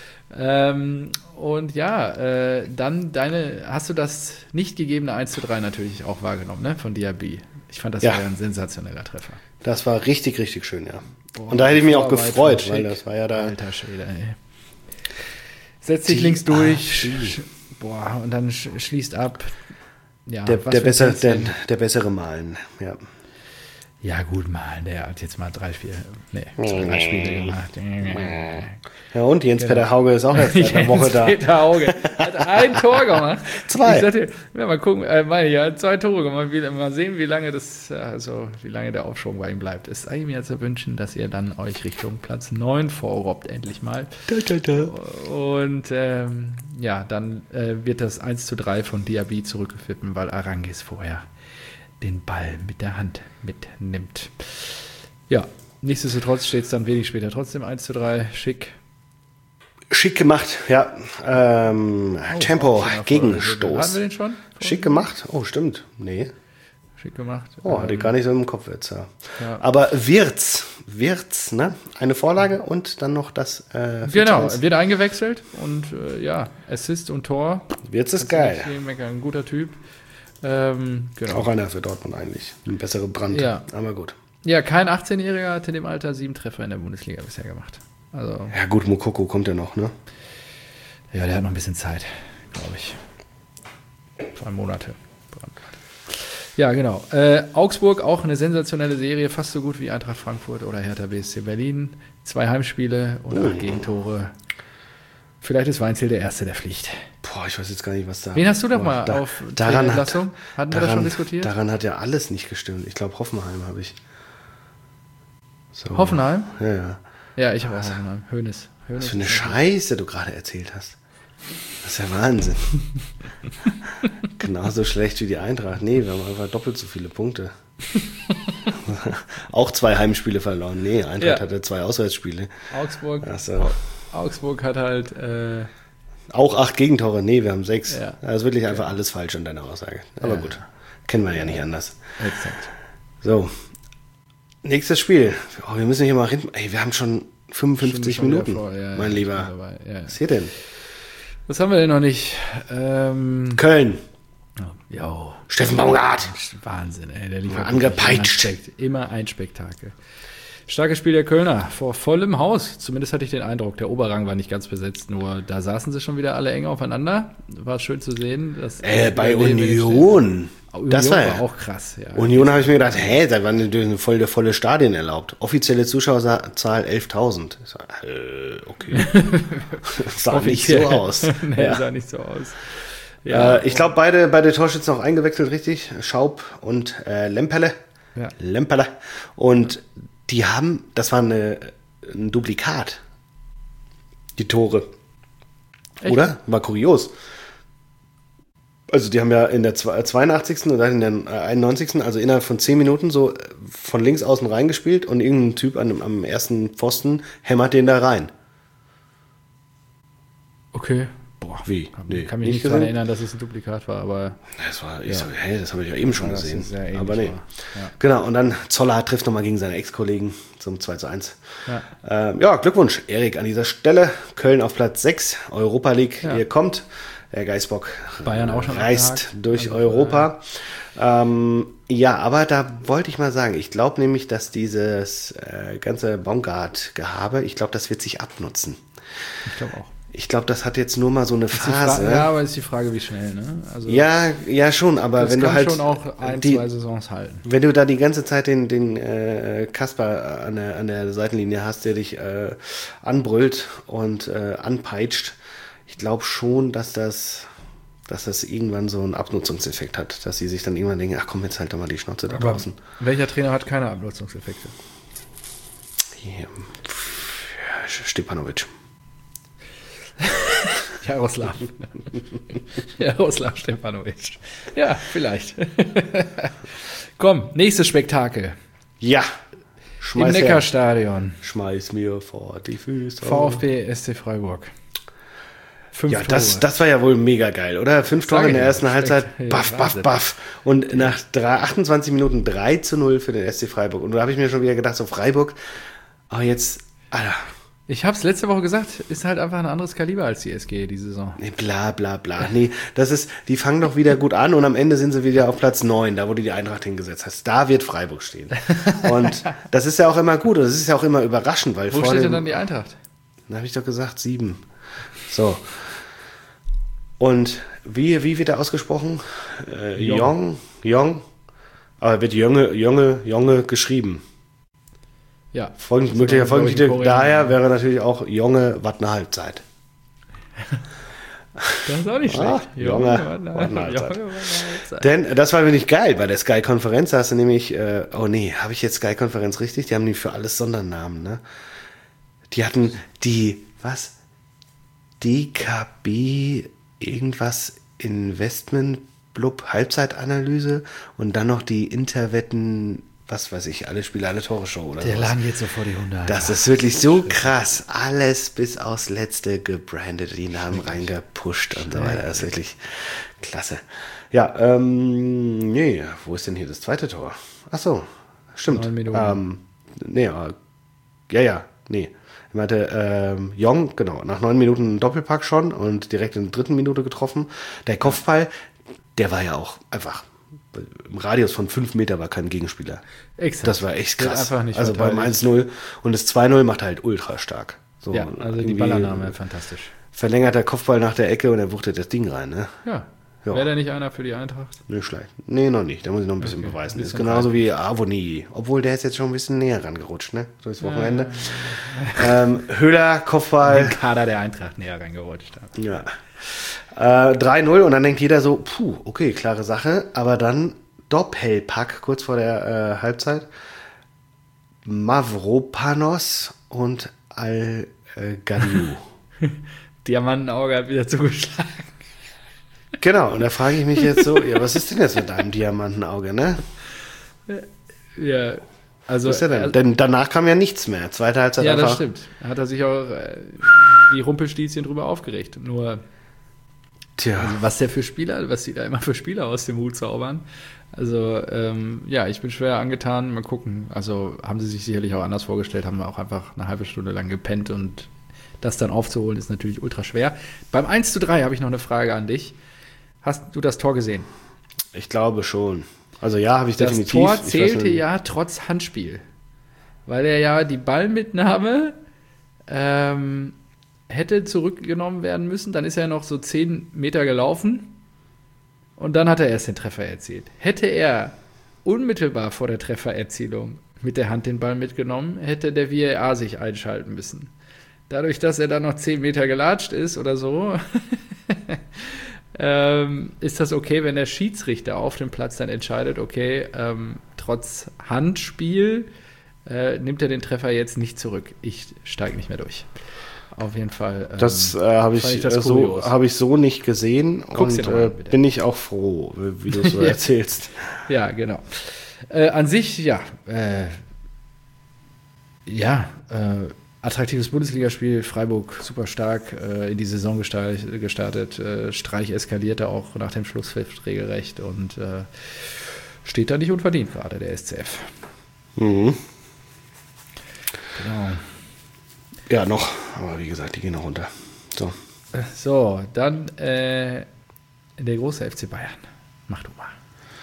Und ja, dann hast du das nicht gegebene 1:3 natürlich auch wahrgenommen, ne, von Diaby. Ich fand, das war ein sensationeller Treffer. Das war richtig, richtig schön, ja. Und da hätte ich mich auch gefreut, weil das war ja da. Alter Schwede, ey. Setzt sich links durch. Und dann schließt ab. Ja, der bessere Malen, ja. Ja, gut, der hat jetzt mal 3 Spiele gemacht. Ja, und Jens Peter Hauge ist auch erst seit einer Woche da. Jens Peter Hauge hat ein Tor gemacht. 2. Ich sagte, mal gucken, er hat 2 Tore gemacht. Mal sehen, wie lange der Aufschwung bei ihm bleibt. Es ist eigentlich mir zu wünschen, dass ihr dann euch Richtung Platz 9 vorrobbt, endlich mal. Und dann wird das 1:3 von Diaby zurückgepfiffen, weil Arangis vorher den Ball mit der Hand mitnimmt. Ja, nichtsdestotrotz steht es dann wenig später trotzdem 1:3. Schick gemacht, ja. Tempo, Gegenstoß. Hatten wir den schon? Schick gemacht? Oh, stimmt. Nee. Schick gemacht. Hatte ich gar nicht so im Kopf jetzt, ja. Aber Wirtz, ne? Eine Vorlage und dann noch das genau, wird eingewechselt und Assist und Tor. Wirtz ist geil. Ein guter Typ. Genau. Auch einer für Dortmund eigentlich. Ein besserer Brand. Ja. Aber gut. Ja, kein 18-Jähriger hat in dem Alter 7 Treffer in der Bundesliga bisher gemacht. Also, ja gut, Moukoko kommt ja noch, ne? Ja, der hat noch ein bisschen Zeit, glaube ich. 2 Monate. Ja, genau. Augsburg, auch eine sensationelle Serie, fast so gut wie Eintracht Frankfurt oder Hertha BSC Berlin. 2 Heimspiele und 8 Gegentore. Vielleicht ist Weinziel der Erste, der fliegt. Boah, ich weiß jetzt gar nicht, was da... Wen hast du doch mal auf Entlassung? Hatten wir das schon diskutiert? Daran hat ja alles nicht gestimmt. Ich glaube, Hoffenheim habe ich. So. Hoffenheim? Ja. Ja, ich habe auch Hoffenheim. Hoeneß. Was für eine Scheiße du gerade erzählt hast. Das ist ja Wahnsinn. Genauso schlecht wie die Eintracht. Nee, wir haben einfach doppelt so viele Punkte. Auch 2 Heimspiele verloren. Nee, Eintracht hatte 2 Auswärtsspiele. Augsburg hat halt... auch 8 Gegentore. Nee, wir haben 6. Ja. Das ist wirklich einfach alles falsch an deiner Aussage. Aber gut, kennen wir ja nicht anders. Exakt. So, nächstes Spiel. Oh, wir müssen hier mal reden. Ey, wir haben schon 55 Minuten, mein Lieber. Was ist hier denn? Was haben wir denn noch nicht? Köln. Jo. Steffen Baumgart. Wahnsinn, ey. Der liefert angepeitscht. Immer ein Spektakel. Starkes Spiel der Kölner vor vollem Haus. Zumindest hatte ich den Eindruck, der Oberrang war nicht ganz besetzt, nur da saßen sie schon wieder alle eng aufeinander. War schön zu sehen. Dass bei Union. Das war auch krass. Ja. Union habe ich mir gedacht, da waren natürlich volle Stadien erlaubt. Offizielle Zuschauerzahl 11.000. Okay. Sah nicht so aus. Nee, sah nicht so aus. Ja, ich glaube, beide Torschützen auch eingewechselt, richtig. Schaub und Lemperle. Ja. Lemperle. Und die haben, das war ein Duplikat. Die Tore. Echt? Oder? War kurios. Also die haben ja in der 82. oder in der 91. also innerhalb von 10 Minuten so von links außen reingespielt und irgendein Typ am ersten Pfosten hämmert den da rein. Okay. Boah, Wie? Ich kann mich nicht daran erinnern, dass es ein Duplikat war, aber... Das habe ich ja eben schon gesehen. Aber nee. Ja. Genau, und dann Zoller trifft nochmal gegen seine Ex-Kollegen zum 2:1. Ja. Glückwunsch, Erik, an dieser Stelle. Köln auf Platz 6, Europa League, ihr kommt. Der Geißbock Bayern auch schon reist durch Europa. Aber da wollte ich mal sagen, ich glaube nämlich, dass dieses ganze Baumgart-Gehabe, ich glaube, das wird sich abnutzen. Ich glaube auch. Ich glaube, das hat jetzt nur mal so eine Phase. Ja, aber ist die Frage, wie schnell, ne? Also, ja, schon, aber wenn du halt... Das kann schon auch 2 Saisons halten. Wenn du da die ganze Zeit den Kasper an der Seitenlinie hast, der dich anbrüllt und anpeitscht, ich glaube schon, dass das irgendwann so einen Abnutzungseffekt hat, dass sie sich dann irgendwann denken, ach komm, jetzt halt doch mal die Schnauze da draußen. Welcher Trainer hat keine Abnutzungseffekte? Stepanovic. Jaroslav Stepanovic. Ja, vielleicht. Komm, nächstes Spektakel. Ja. Im Neckarstadion. Schmeiß mir vor die Füße. VfB SC Freiburg. 5 Tore. Das war ja wohl mega geil, oder? 5 Tore in der ersten Halbzeit. Baff. Und nach 28 Minuten 3:0 für den SC Freiburg. Und da habe ich mir schon wieder gedacht, so Freiburg, aber jetzt, Alter. Ich habe es letzte Woche gesagt, ist halt einfach ein anderes Kaliber als die SG die Saison. Nee, bla. Nee, die fangen doch wieder gut an und am Ende sind sie wieder auf Platz 9, da wo du die Eintracht hingesetzt hast. Da wird Freiburg stehen. Und das ist ja auch immer gut und das ist ja auch immer überraschend, weil wo steht denn dann die Eintracht? Da habe ich doch gesagt 7. So. Und wie wird er ausgesprochen? Jong. Aber wird Junge geschrieben. Ja. Möglicher Folgentitel daher wäre natürlich auch Junge, was eine Halbzeit. Das ist auch nicht schlecht. Junge, was eine Halbzeit. Denn das war wirklich geil bei der Sky-Konferenz. Da hast du nämlich, habe ich jetzt Sky-Konferenz richtig? Die haben die für alles Sondernamen, ne? Die hatten DKB irgendwas Investment-Blub Halbzeitanalyse und dann noch die Interwetten, was weiß ich, alle Spiele, alle Tore-Show oder so. Der Laden geht so vor die 100. Das ist wirklich so krass. Alles bis aufs Letzte gebrandet, die Namen reingepusht und so weiter. Das ist wirklich klasse. Ja, wo ist denn hier das zweite Tor? Ach so, stimmt. 9 Minuten. Ich meinte, Jong, genau, nach 9 Minuten Doppelpack schon und direkt in der 3. Minute getroffen. Der Kopfball, der war ja auch einfach, im Radius von 5 Meter war kein Gegenspieler. Exakt. Das war echt krass. Also beim 1:0 und das 2:0 macht er halt ultra stark. So, ja, also die Ballannahme fantastisch. Verlängerter Kopfball nach der Ecke und er wuchtet das Ding rein, ne? Ja. Ja. Wäre der nicht einer für die Eintracht? Nicht schlecht. Nee, noch nicht. Da muss ich noch ein bisschen beweisen. Ein bisschen Ist genauso wie Avoni. Obwohl, der ist jetzt schon ein bisschen näher rangerutscht, ne? So ist Wochenende. Höhler, Kopfball. Den Kader der Eintracht näher reingerutscht hat. Ja. 3-0 und dann denkt jeder so, puh, okay, klare Sache. Aber dann Doppelpack kurz vor der Halbzeit. Mavropanos und Al-Gadiou. Diamantenauge hat wieder zugeschlagen. Genau, und da frage ich mich jetzt so, ja, was ist denn jetzt mit deinem Diamantenauge, ne? Ja, also. Was ist der denn danach kam ja nichts mehr. Zweite Halbzeit ja, einfach. das stimmt. Da hat er sich auch wie Rumpelstilzchen drüber aufgeregt. Nur, Tja. also was die da immer für Spieler aus dem Hut zaubern. Also, ja, ich bin schwer angetan. Mal gucken. Also, haben sie sich sicherlich auch anders vorgestellt, haben auch einfach eine halbe Stunde lang gepennt und das dann aufzuholen ist natürlich ultra schwer. Beim 1:3 habe ich noch eine Frage an dich. Hast du das Tor gesehen? Ich glaube schon. Also ja, habe ich Das definitiv. Tor zählte ja trotz Handspiel. Weil er ja die Ballmitnahme hätte zurückgenommen werden müssen. Dann ist er noch so 10 Meter gelaufen. Und dann hat er erst den Treffer erzielt. Hätte er unmittelbar vor der Treffererzielung mit der Hand den Ball mitgenommen, hätte der VAR sich einschalten müssen. Dadurch, dass er dann noch 10 Meter gelatscht ist oder so, ist das okay, wenn der Schiedsrichter auf dem Platz dann entscheidet, okay, trotz Handspiel nimmt er den Treffer jetzt nicht zurück. Ich steige nicht mehr durch. Auf jeden Fall. Das habe ich so nicht gesehen. Guck's dir und noch an, bitte. bin ich auch froh, wie du es so erzählst. Ja, genau. An sich, ja. Attraktives Bundesligaspiel, Freiburg super stark in die Saison gestartet. Streich eskalierte auch nach dem Schlusspfiff regelrecht und steht da nicht unverdient gerade, der SCF. Mhm. Genau. Ja, noch. Aber wie gesagt, die gehen noch runter. So. So, dann der große FC Bayern. Mach du mal.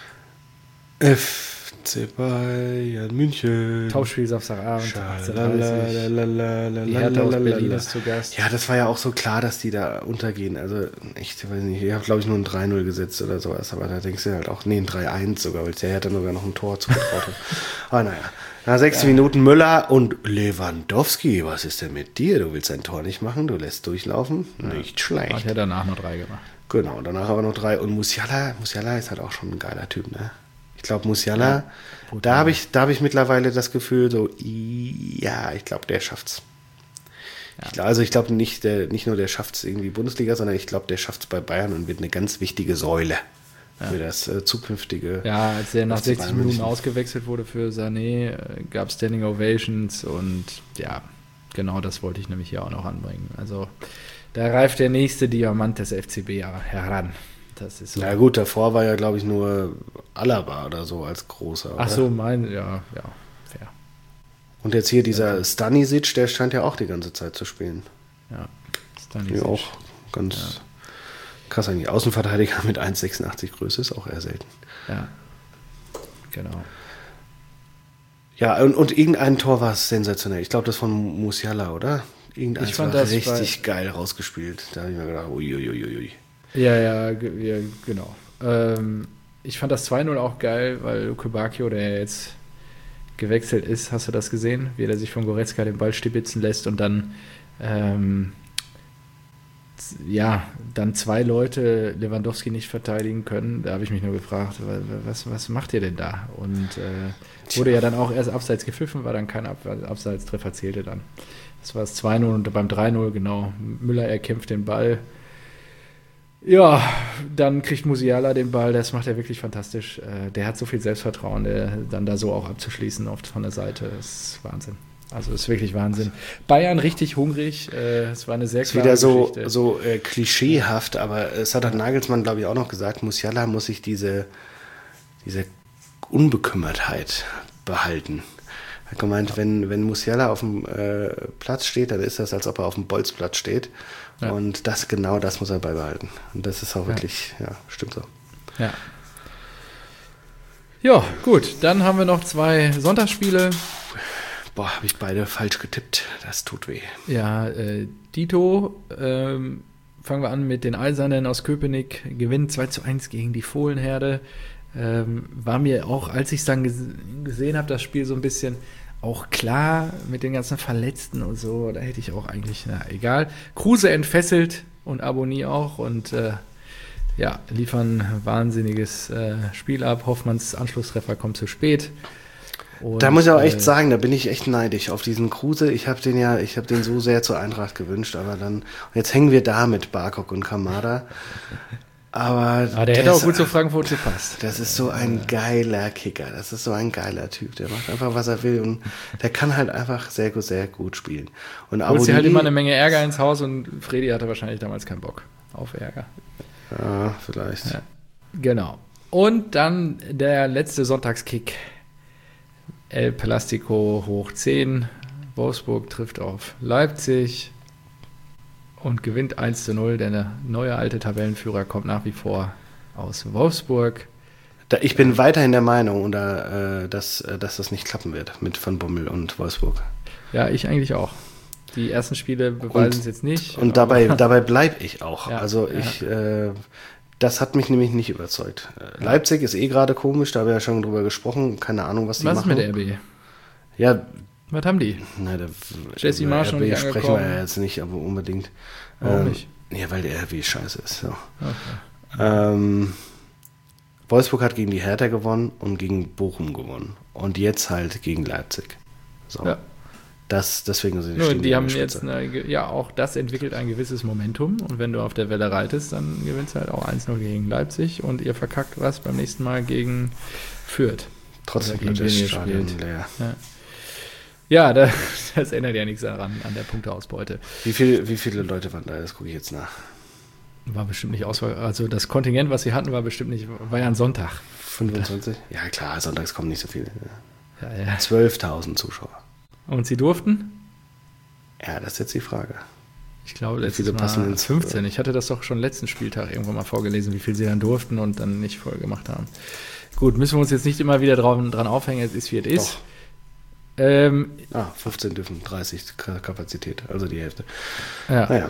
FC Bayern München. Topspiel Samstagabend, 18:30. Schalalala. Die Hertha aus Berlin ist zu Gast. Ja, das war ja auch so klar, dass die da untergehen. Also, ich weiß nicht, ich habe, glaube ich, nur ein 3-0 gesetzt oder sowas. Aber da denkst du halt auch, nee, ein 3-1 sogar, weil der Hertha sogar noch ein Tor zugetraut hat. Aber naja. Nach 6 Minuten Müller und Lewandowski. Was ist denn mit dir? Du willst ein Tor nicht machen, du lässt durchlaufen. Nicht schlecht. Hat ja danach noch 3 gemacht. Genau, danach aber noch 3. Und Musiala ist halt auch schon ein geiler Typ, ne? Ich glaube, Musiala, da habe ich mittlerweile das Gefühl, so, ja, ich glaube, der schafft's. Ja. Ich glaube nicht nur der schafft's irgendwie Bundesliga, sondern ich glaube, der schafft's bei Bayern und wird eine ganz wichtige Säule für das zukünftige. Ja, als er nach FC 60 Bayern Minuten München. ausgewechselt wurde für Sané, gab es Standing Ovations und ja, genau das wollte ich nämlich hier auch noch anbringen. Also da reift der nächste Diamant des FCB heran. Das ist so. Na gut, davor war ja, glaube ich, nur Alaba oder so als großer. Ach oder? so, fair. Und jetzt hier dieser Stanisic, der scheint ja auch die ganze Zeit zu spielen. Ja, Ja, auch ganz krass eigentlich. Außenverteidiger mit 1,86 Größe ist auch eher selten. Ja, genau. Ja, und irgendein Tor war sensationell. Ich glaube, das von Musiala, oder? Irgendeins Ich fand war das richtig geil rausgespielt. Da habe ich mir gedacht, uiuiuiui. Ja, genau. Ich fand das 2-0 auch geil, weil Luke Bacchio, der jetzt gewechselt ist, hast du das gesehen? Wie er sich von Goretzka den Ball stibitzen lässt und dann dann 2 Leute Lewandowski nicht verteidigen können. Da habe ich mich nur gefragt, was macht ihr denn da? Und wurde ja dann auch erst abseits gepfiffen, war dann kein Abseitstreffer, zählte dann. Das war das 2-0 und beim 3-0, genau, Müller erkämpft den Ball. Ja, dann kriegt Musiala den Ball, das macht er wirklich fantastisch. Der hat so viel Selbstvertrauen, dann da so auch abzuschließen oft von der Seite, das ist Wahnsinn. Also ist wirklich Wahnsinn. Bayern richtig hungrig, es war eine sehr klare Geschichte. Wieder so klischeehaft, aber es hat Nagelsmann, glaube ich, auch noch gesagt, Musiala muss sich diese Unbekümmertheit behalten. Er hat gemeint, wenn Musiala auf dem Platz steht, dann ist das, als ob er auf dem Bolzplatz steht. Ja. Und das muss er beibehalten. Und das ist auch wirklich, stimmt so. Ja. Ja, gut. Dann haben wir noch 2 Sonntagsspiele. Boah, habe ich beide falsch getippt. Das tut weh. Ja, Dito fangen wir an mit den Eisernen aus Köpenick. Gewinnen 2:1 gegen die Fohlenherde. War mir auch, als ich es dann gesehen habe, das Spiel so ein bisschen auch klar mit den ganzen Verletzten und so. Da hätte ich auch eigentlich, egal. Kruse entfesselt und Abonnie auch und liefern wahnsinniges Spiel ab. Hoffmanns Anschlusstreffer kommt zu spät. Und, da muss ich auch echt sagen, da bin ich echt neidisch auf diesen Kruse. Ich habe den so sehr zur Eintracht gewünscht, aber dann, jetzt hängen wir da mit Barkok und Kamada. Aber der hätte auch gut zu Frankfurt gepasst. Das ist so ein geiler Kicker, das ist so ein geiler Typ, der macht einfach, was er will und der kann halt einfach sehr, sehr gut spielen. Und holt sich halt immer eine Menge Ärger ins Haus und Fredi hatte wahrscheinlich damals keinen Bock auf Ärger. Ja, vielleicht. Ja, genau. Und dann der letzte Sonntagskick. El Plastico hoch 10. Wolfsburg trifft auf Leipzig und gewinnt 1:0. Der neue alte Tabellenführer kommt nach wie vor aus Wolfsburg. Ich bin weiterhin der Meinung, dass das nicht klappen wird mit Van Bommel und Wolfsburg. Ja, ich eigentlich auch. Die ersten Spiele beweisen es jetzt nicht. Und dabei bleibe ich auch. Ja, also das hat mich nämlich nicht überzeugt. Leipzig ist gerade komisch, da haben wir ja schon drüber gesprochen. Keine Ahnung, was die machen. Was ist mit RB? Ja. Was haben die? Jesse Marsch noch nicht sprechen angekommen. wir ja jetzt nicht, aber unbedingt. Warum nicht? Ja, weil der RB scheiße ist. So. Okay. Wolfsburg hat gegen die Hertha gewonnen und gegen Bochum gewonnen. Und jetzt halt gegen Leipzig. So. Ja. Deswegen sind die haben jetzt auch das entwickelt ein gewisses Momentum und wenn du auf der Welle reitest, dann gewinnst du halt auch 1:0 gegen Leipzig und ihr verkackt was beim nächsten Mal gegen Fürth. Trotzdem gegen das Stadion leer. Ja, das ändert ja nichts daran, an der Punkteausbeute. Wie viele Leute waren da? Das gucke ich jetzt nach. War bestimmt nicht Auswahl. Also das Kontingent, was sie hatten, war ja ein Sonntag. 25? Ja klar, sonntags kommen nicht so viele. Ja. 12.000 Zuschauer. Und sie durften? Ja, das ist jetzt die Frage. Ich glaube, letztes Mal 15. Ich hatte das doch schon letzten Spieltag irgendwann mal vorgelesen, wie viel sie dann durften und dann nicht voll gemacht haben. Gut, müssen wir uns jetzt nicht immer wieder dran aufhängen, es ist, wie es ist. 15 dürfen, 30 Kapazität, also die Hälfte. Ja. Naja.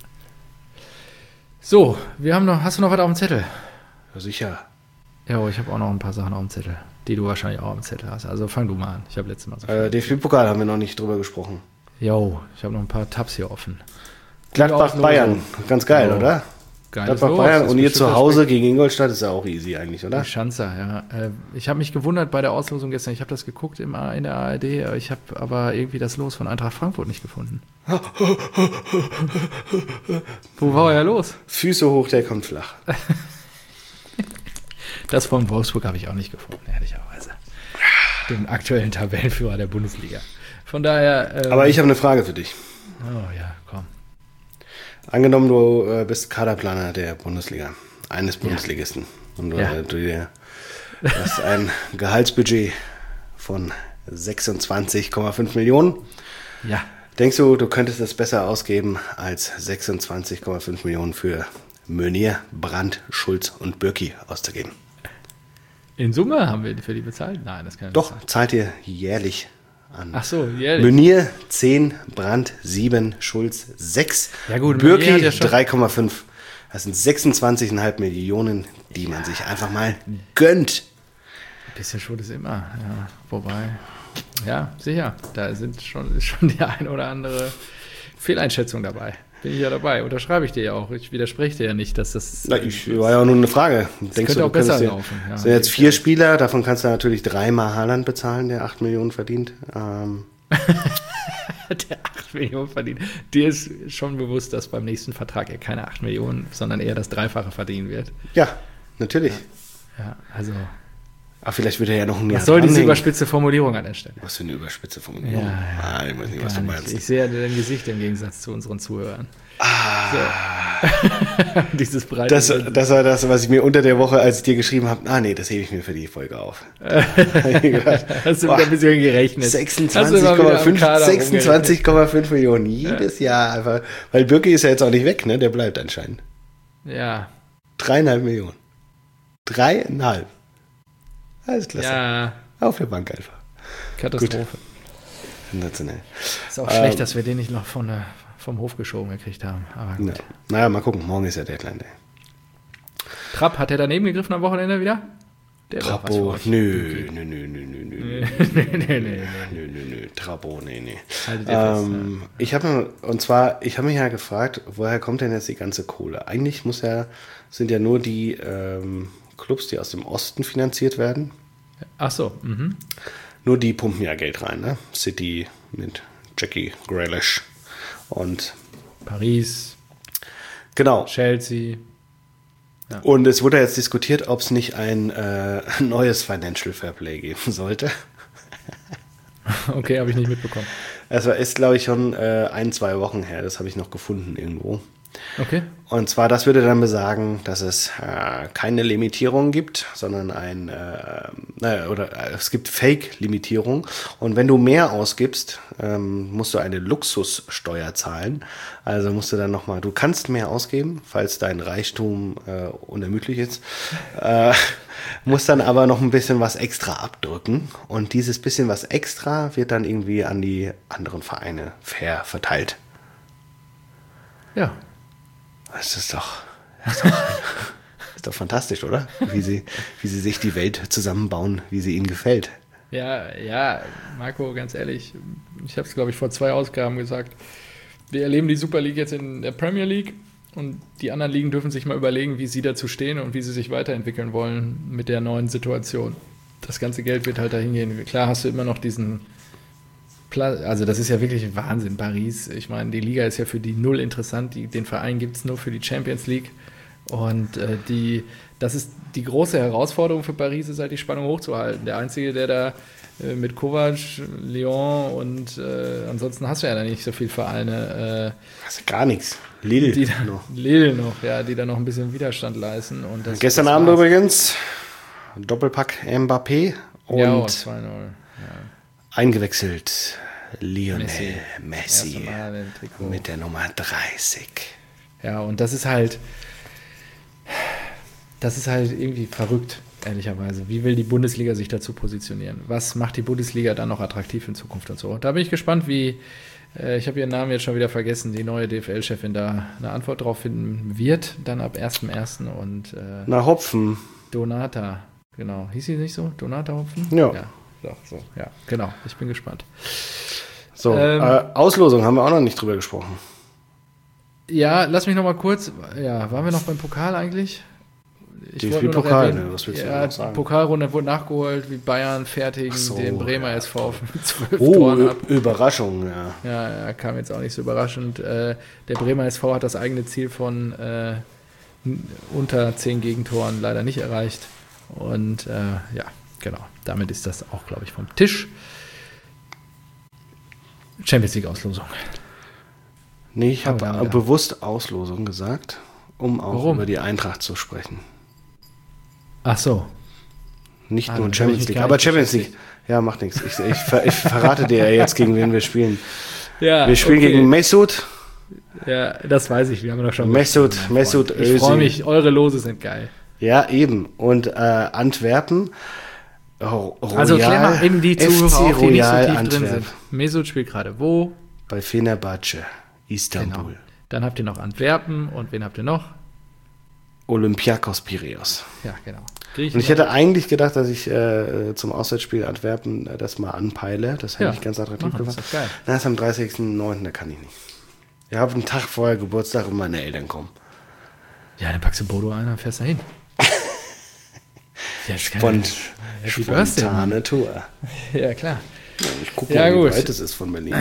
So, hast du noch was auf dem Zettel? Ja, sicher. Ja, ich habe auch noch ein paar Sachen auf dem Zettel, die du wahrscheinlich auch auf dem Zettel hast. Also fang du mal an. Ich habe letztes Mal so viel. DFB-Pokal haben wir noch nicht drüber gesprochen. Jo, ich habe noch ein paar Tabs hier offen. Gladbach-Bayern, ganz geil, oder? Gladbach-Bayern und ihr zu Hause gegen Ingolstadt ist ja auch easy eigentlich, oder? Die Schanzer, ja. Ich habe mich gewundert bei der Auslosung gestern. Ich habe das geguckt in der ARD. Ich habe aber irgendwie das Los von Eintracht Frankfurt nicht gefunden. Wo war er los? Füße hoch, der kommt flach. Das von Wolfsburg habe ich auch nicht gefunden, ehrlicherweise. Den aktuellen Tabellenführer der Bundesliga. Von daher. Aber ich habe eine Frage für dich. Oh ja, komm. Angenommen, du bist Kaderplaner der Bundesliga, eines Bundesligisten. Und du hast ein Gehaltsbudget von 26,5 Millionen. Ja. Denkst du, du könntest es besser ausgeben als 26,5 Millionen für Meunier, Brandt, Schulz und Bürki auszugeben? In Summe haben wir für die bezahlt? Nein, das kann nicht sein. Doch, zahlt ihr jährlich an. Ach so, jährlich. Meunier 10, Brandt 7, Schulz 6, ja gut, Bürki 3,5. Das sind 26,5 Millionen, die man sich einfach mal gönnt. Ein bisschen Schuld ist immer, ja. Wobei, ja, sicher, da ist schon die ein oder andere Fehleinschätzung dabei. Bin ich ja dabei, unterschreibe ich dir ja auch. Ich widerspreche dir ja nicht, dass das... war ja auch nur eine Frage. Denkst du, auch besser laufen. Ja, sind jetzt 4 Spieler, davon kannst du natürlich 3-mal Haaland bezahlen, der 8 Millionen verdient. Der 8 Millionen verdient. Dir ist schon bewusst, dass beim nächsten Vertrag er keine 8 Millionen, sondern eher das Dreifache verdienen wird. Ja, natürlich. Ja, also... Aber vielleicht wird er ja noch ein Jahr. Was soll diese überspitze Formulierung an der Stelle? Was für eine überspitze Formulierung? Ja, ich weiß nicht, was du meinst. Ich sehe ja dein Gesicht im Gegensatz zu unseren Zuhörern. So. Dieses breite. Das war das, was ich mir unter der Woche, als ich dir geschrieben habe, nee, das hebe ich mir für die Folge auf. Hast du mit ein bisschen gerechnet? 26,5 Millionen jedes Jahr. Einfach, weil Bürki ist ja jetzt auch nicht weg, ne? Der bleibt anscheinend. Ja. 3,5 Millionen. 3,5. Alles klasse. Ja. Auf der Bank einfach. Katastrophe. Sensationell. Ist auch schlecht, dass wir den nicht noch von vom Hof geschoben gekriegt haben. Aber gut. Ja. Naja, mal gucken. Morgen ist ja Deadline Day. Trapp, hat er daneben gegriffen am Wochenende wieder? Der Trappo, nö. Trappo, nee. Haltet ihr fest, Ich habe mich ja gefragt, woher kommt denn jetzt die ganze Kohle? Eigentlich sind ja nur die Clubs, die aus dem Osten finanziert werden. Ach so. Mhm. Nur die pumpen ja Geld rein, ne? City mit Jackie Grealish und Paris, genau. Chelsea. Ja. Und es wurde jetzt diskutiert, ob es nicht ein neues Financial Fairplay geben sollte. Okay, habe ich nicht mitbekommen. Es ist, glaube ich, schon 1-2 Wochen her. Das habe ich noch gefunden irgendwo. Okay. Und zwar, das würde dann besagen, dass es keine Limitierung gibt, sondern es gibt Fake-Limitierung. Und wenn du mehr ausgibst, musst du eine Luxussteuer zahlen. Also musst du dann nochmal, du kannst mehr ausgeben, falls dein Reichtum unermüdlich ist, musst dann aber noch ein bisschen was extra abdrücken. Und dieses bisschen was extra wird dann irgendwie an die anderen Vereine fair verteilt. Ja. Das ist doch fantastisch, oder? Wie sie sich die Welt zusammenbauen, wie sie ihnen gefällt. Ja, Marco, ganz ehrlich, ich habe es, glaube ich, vor 2 Ausgaben gesagt. Wir erleben die Super League jetzt in der Premier League und die anderen Ligen dürfen sich mal überlegen, wie sie dazu stehen und wie sie sich weiterentwickeln wollen mit der neuen Situation. Das ganze Geld wird halt dahin gehen. Klar hast du immer noch diesen also das ist ja wirklich Wahnsinn, Paris. Ich meine, die Liga ist ja für die null interessant. Den Verein gibt es nur für die Champions League. Und das ist die große Herausforderung für Paris, ist halt die Spannung hochzuhalten. Der Einzige, der da mit Kovac, Lyon und ansonsten hast du ja da nicht so viele Vereine. Hast du gar nichts. Lille noch, ja, die da noch ein bisschen Widerstand leisten. Und gestern Abend übrigens Doppelpack Mbappé und 2-0. Ja. Eingewechselt Lionel Messi mit mit der Nummer 30. Ja, und das ist halt irgendwie verrückt, ehrlicherweise. Wie will die Bundesliga sich dazu positionieren? Was macht die Bundesliga dann noch attraktiv in Zukunft und so? Da bin ich gespannt, ich habe ihren Namen jetzt schon wieder vergessen, die neue DFL-Chefin da eine Antwort drauf finden wird, dann ab 1.1. und Hopfen. Donata, genau. Hieß sie nicht so? Donata Hopfen? Ja. So, ja, genau. Ich bin gespannt. So, Auslosung haben wir auch noch nicht drüber gesprochen. Ja, lass mich noch mal kurz. Ja, waren wir noch beim Pokal eigentlich? DFB-Pokal, was willst du noch sagen? Die Pokalrunde wurde nachgeholt, wie Bayern fertigen den Bremer SV mit 12 Toren ab. Überraschung, ja. Ja, kam jetzt auch nicht so überraschend. Der Bremer SV hat das eigene Ziel von unter 10 Gegentoren leider nicht erreicht. Und ja, genau. Damit ist das auch, glaube ich, vom Tisch. Champions League Auslosung. Nee, ich habe bewusst Auslosung gesagt, um auch über die Eintracht zu sprechen. Ach so. Nicht nur Champions League, aber Champions League. Ja, macht nichts. Ich verrate dir ja jetzt, gegen wen wir spielen. Ja, wir spielen gegen Mesut. Ja, das weiß ich. Wir haben doch schon Mesut Özil. Ich freue mich. Eure Lose sind geil. Ja, eben. Und Antwerpen. Royal, also klär mal eben die Zuhörer auf, die nicht so tief Antwerp. drin sind. Mesut spielt gerade wo? Bei Fenerbahce, Istanbul. Genau. Dann habt ihr noch Antwerpen und wen habt ihr noch? Olympiakos Piräus. Ja, genau. Und ich hätte eigentlich gedacht, dass ich zum Auswärtsspiel Antwerpen das mal anpeile. Das hätte ich ganz attraktiv gemacht. Das ist geil. Na, ist am 30.09., da kann ich nicht. Ich habe einen Tag vorher Geburtstag und meine Eltern kommen. Ja, dann packst du Bodo ein und fährst da hin. Ja, spontane Tour. Ja, klar. Ja, ich gucke mal, wie weit es ist von Berlin.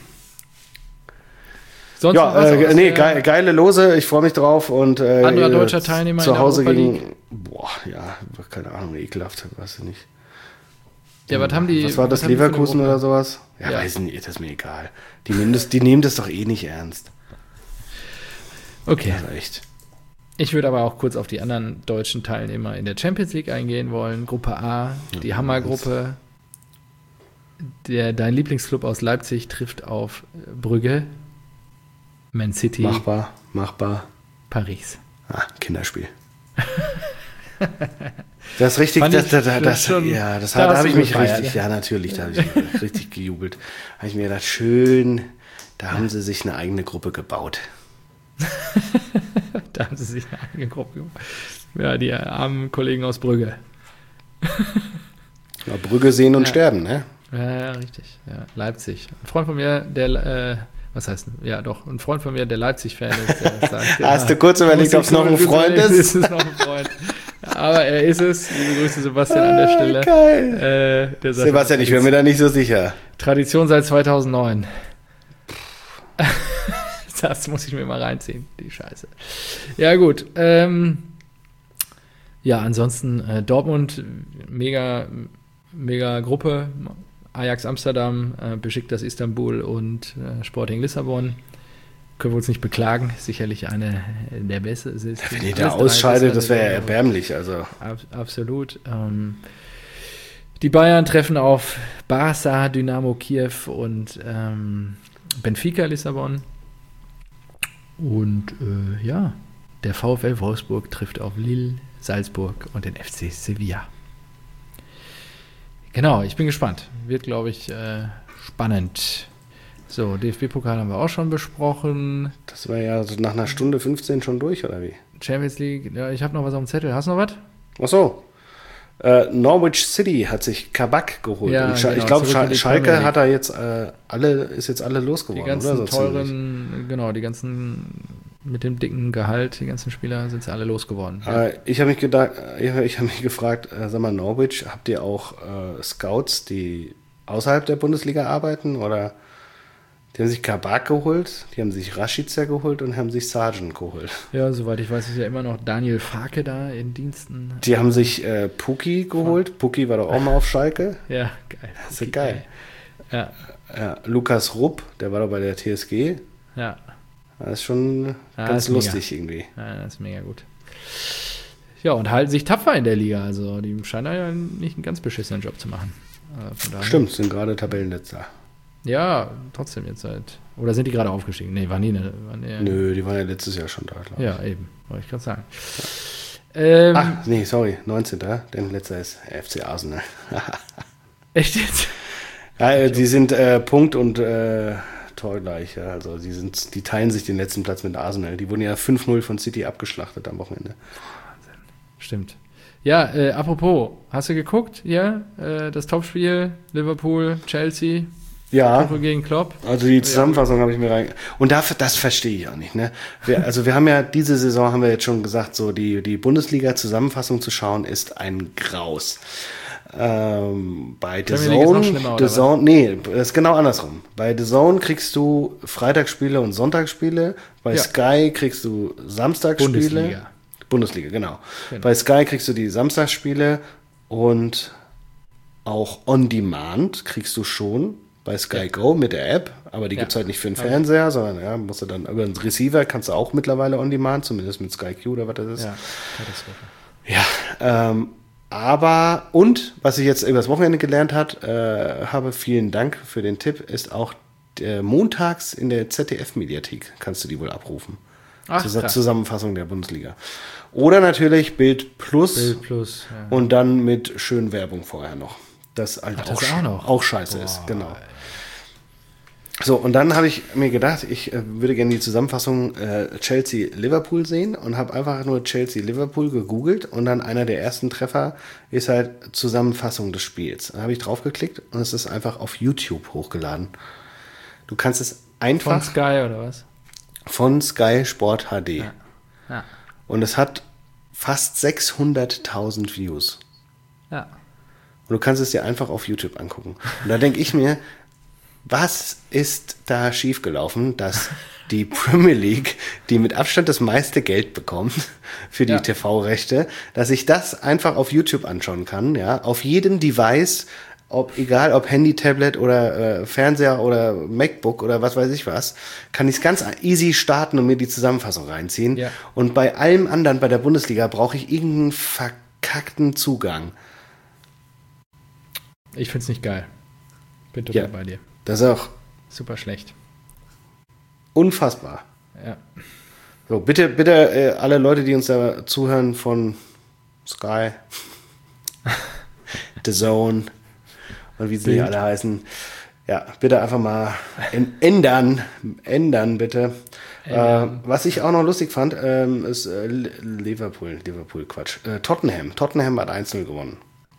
Sonst geile Lose, ich freue mich drauf. Und anderer deutscher Teilnehmer zu Hause in der Europa League. Keine Ahnung, ekelhaft, weiß ich nicht. Ja, was war das, Leverkusen oder sowas? Ja, weiß nicht, das ist mir egal. Die nehmen das doch eh nicht ernst. Okay. Also echt. Ich würde aber auch kurz auf die anderen deutschen Teilnehmer in der Champions League eingehen wollen. Gruppe A, die Hammergruppe. Dein Lieblingsclub aus Leipzig trifft auf Brügge, Man City. Machbar. Paris. Kinderspiel. Das ist richtig, da habe ich mich richtig, ja natürlich, da habe ich richtig gejubelt. Da habe ich mir gedacht, schön Da haben sie sich eine eigene Gruppe gebaut. Da haben sie sich eine eigene Gruppe gemacht. Ja, die armen Kollegen aus Brügge. Ja, Brügge sehen und sterben, ne? Ja, richtig. Ja, Leipzig. Ein Freund von mir, der, was heißt, ja doch, ein Freund von mir, der Leipzig-Fan ist, der sagt, hast du kurz überlegt, ob es noch ein Freund ist? Ist es noch ein Freund. Aber er ist es. Liebe Grüße, Sebastian, an der Stelle. Geil. Der sagt, Sebastian, ich bin mir da nicht so sicher. Tradition seit 2009. Das muss ich mir mal reinziehen, die Scheiße. Ja, gut. Ja, ansonsten Dortmund, mega Gruppe. Ajax Amsterdam, Besiktas Istanbul und Sporting Lissabon. Können wir uns nicht beklagen. Sicherlich eine der besten. Wenn ihr da ausscheidet, das wäre ja erbärmlich. Also. Absolut. Die Bayern treffen auf Barça, Dynamo Kiew und Benfica Lissabon. Und ja, der VfL Wolfsburg trifft auf Lille, Salzburg und den FC Sevilla. Genau, ich bin gespannt. Wird, glaube ich, spannend. So, DFB-Pokal haben wir auch schon besprochen. Das war ja so nach einer Stunde 15 schon durch, oder wie? Champions League, ja, ich habe noch was auf dem Zettel. Hast du noch was? Ach so. Norwich City hat sich Kabak geholt. Ja, und genau, ich glaube, zurück in die Schalke Premier League. hat da jetzt ist jetzt alle losgeworden. Die ganzen oder? So teuren, ziemlich. genau, die ganzen mit dem dicken Gehalt, die ganzen Spieler sind ja alle losgeworden. Ich habe mich gefragt, sag mal, Norwich, habt ihr auch Scouts, die außerhalb der Bundesliga arbeiten? Oder die haben sich Kabak geholt, die haben sich Rashica geholt und haben sich Sargent geholt. Ja, soweit ich weiß, ist ja immer noch Daniel Farke da in Diensten. Die haben sich Puki geholt. Puki war doch auch mal auf Schalke. Ja, geil. Das ist geil. Ja. Ja, Lukas Rupp, der war doch bei der TSG. Ja. Das ist schon ganz lustig irgendwie. Ja, das ist mega gut. Ja, und halten sich tapfer in der Liga. Also, die scheinen ja nicht einen ganz beschissenen Job zu machen. Stimmt, sind gerade Tabellenletzter. Ja, trotzdem jetzt halt. Oder sind die gerade aufgestiegen? Nee, waren die Nö, die waren ja letztes Jahr schon da, glaube ich. Ja, eben. Wollte ich gerade sagen. Ach, nee, sorry, 19. Denn letzter ist FC Arsenal. Echt jetzt? Ja, die sind Punkt und torgleich. Ja. Also die teilen sich den letzten Platz mit Arsenal. Die wurden ja 5-0 von City abgeschlachtet am Wochenende. Wahnsinn. Stimmt. Ja, apropos, hast du geguckt? Ja, das Topspiel Liverpool, Chelsea. Ja, gegen Klopp. Also die Zusammenfassung habe ich mir rein. Und das verstehe ich auch nicht. Ne? Wir haben ja diese Saison, haben wir jetzt schon gesagt, so die Bundesliga-Zusammenfassung zu schauen, ist ein Graus. Bei The Zone, nee, das ist genau andersrum. Bei The Zone kriegst du Freitagsspiele und Sonntagsspiele. Bei Sky kriegst du Samstagsspiele. Bundesliga, genau. Bei Sky kriegst du die Samstagsspiele und auch On Demand kriegst du schon. Bei Sky Go mit der App, aber die gibt es halt nicht für den Fernseher, sondern musst du dann über den Receiver, kannst du auch mittlerweile on demand, zumindest mit Sky Q oder was das ist. Ja, Katastrophe. Ja, aber, und was ich jetzt übers Wochenende gelernt habe, vielen Dank für den Tipp, ist auch montags in der ZDF-Mediathek kannst du die wohl abrufen. Ach, Zur Zusammenfassung der Bundesliga. Oder natürlich Bild Plus und dann mit schön Werbung vorher noch. Das halt auch scheiße ist, genau. So, und dann habe ich mir gedacht, ich würde gerne die Zusammenfassung Chelsea-Liverpool sehen und habe einfach nur Chelsea-Liverpool gegoogelt und dann einer der ersten Treffer ist halt Zusammenfassung des Spiels. Da habe ich draufgeklickt und es ist einfach auf YouTube hochgeladen. Du kannst es einfach... Von Sky oder was? Von Sky Sport HD. Ja. Und es hat fast 600.000 Views. Ja. Und du kannst es dir einfach auf YouTube angucken. Und da denke ich mir, was ist da schiefgelaufen, dass die Premier League, die mit Abstand das meiste Geld bekommt für die TV-Rechte, dass ich das einfach auf YouTube anschauen kann, ja, auf jedem Device, egal ob Handy, Tablet oder Fernseher oder MacBook oder was weiß ich was, kann ich es ganz easy starten und mir die Zusammenfassung reinziehen. Ja. Und bei allem anderen, bei der Bundesliga, brauche ich irgendeinen verkackten Zugang. Ich finde es nicht geil. Bin total bei dir. Das ist auch super schlecht. Unfassbar. Ja. So, bitte alle Leute, die uns da zuhören von Sky, The Zone und wie sie alle heißen. Ja, bitte einfach mal ändern bitte. Was ich auch noch lustig fand, ist Liverpool, Quatsch. Tottenham hat 1-0 gewonnen.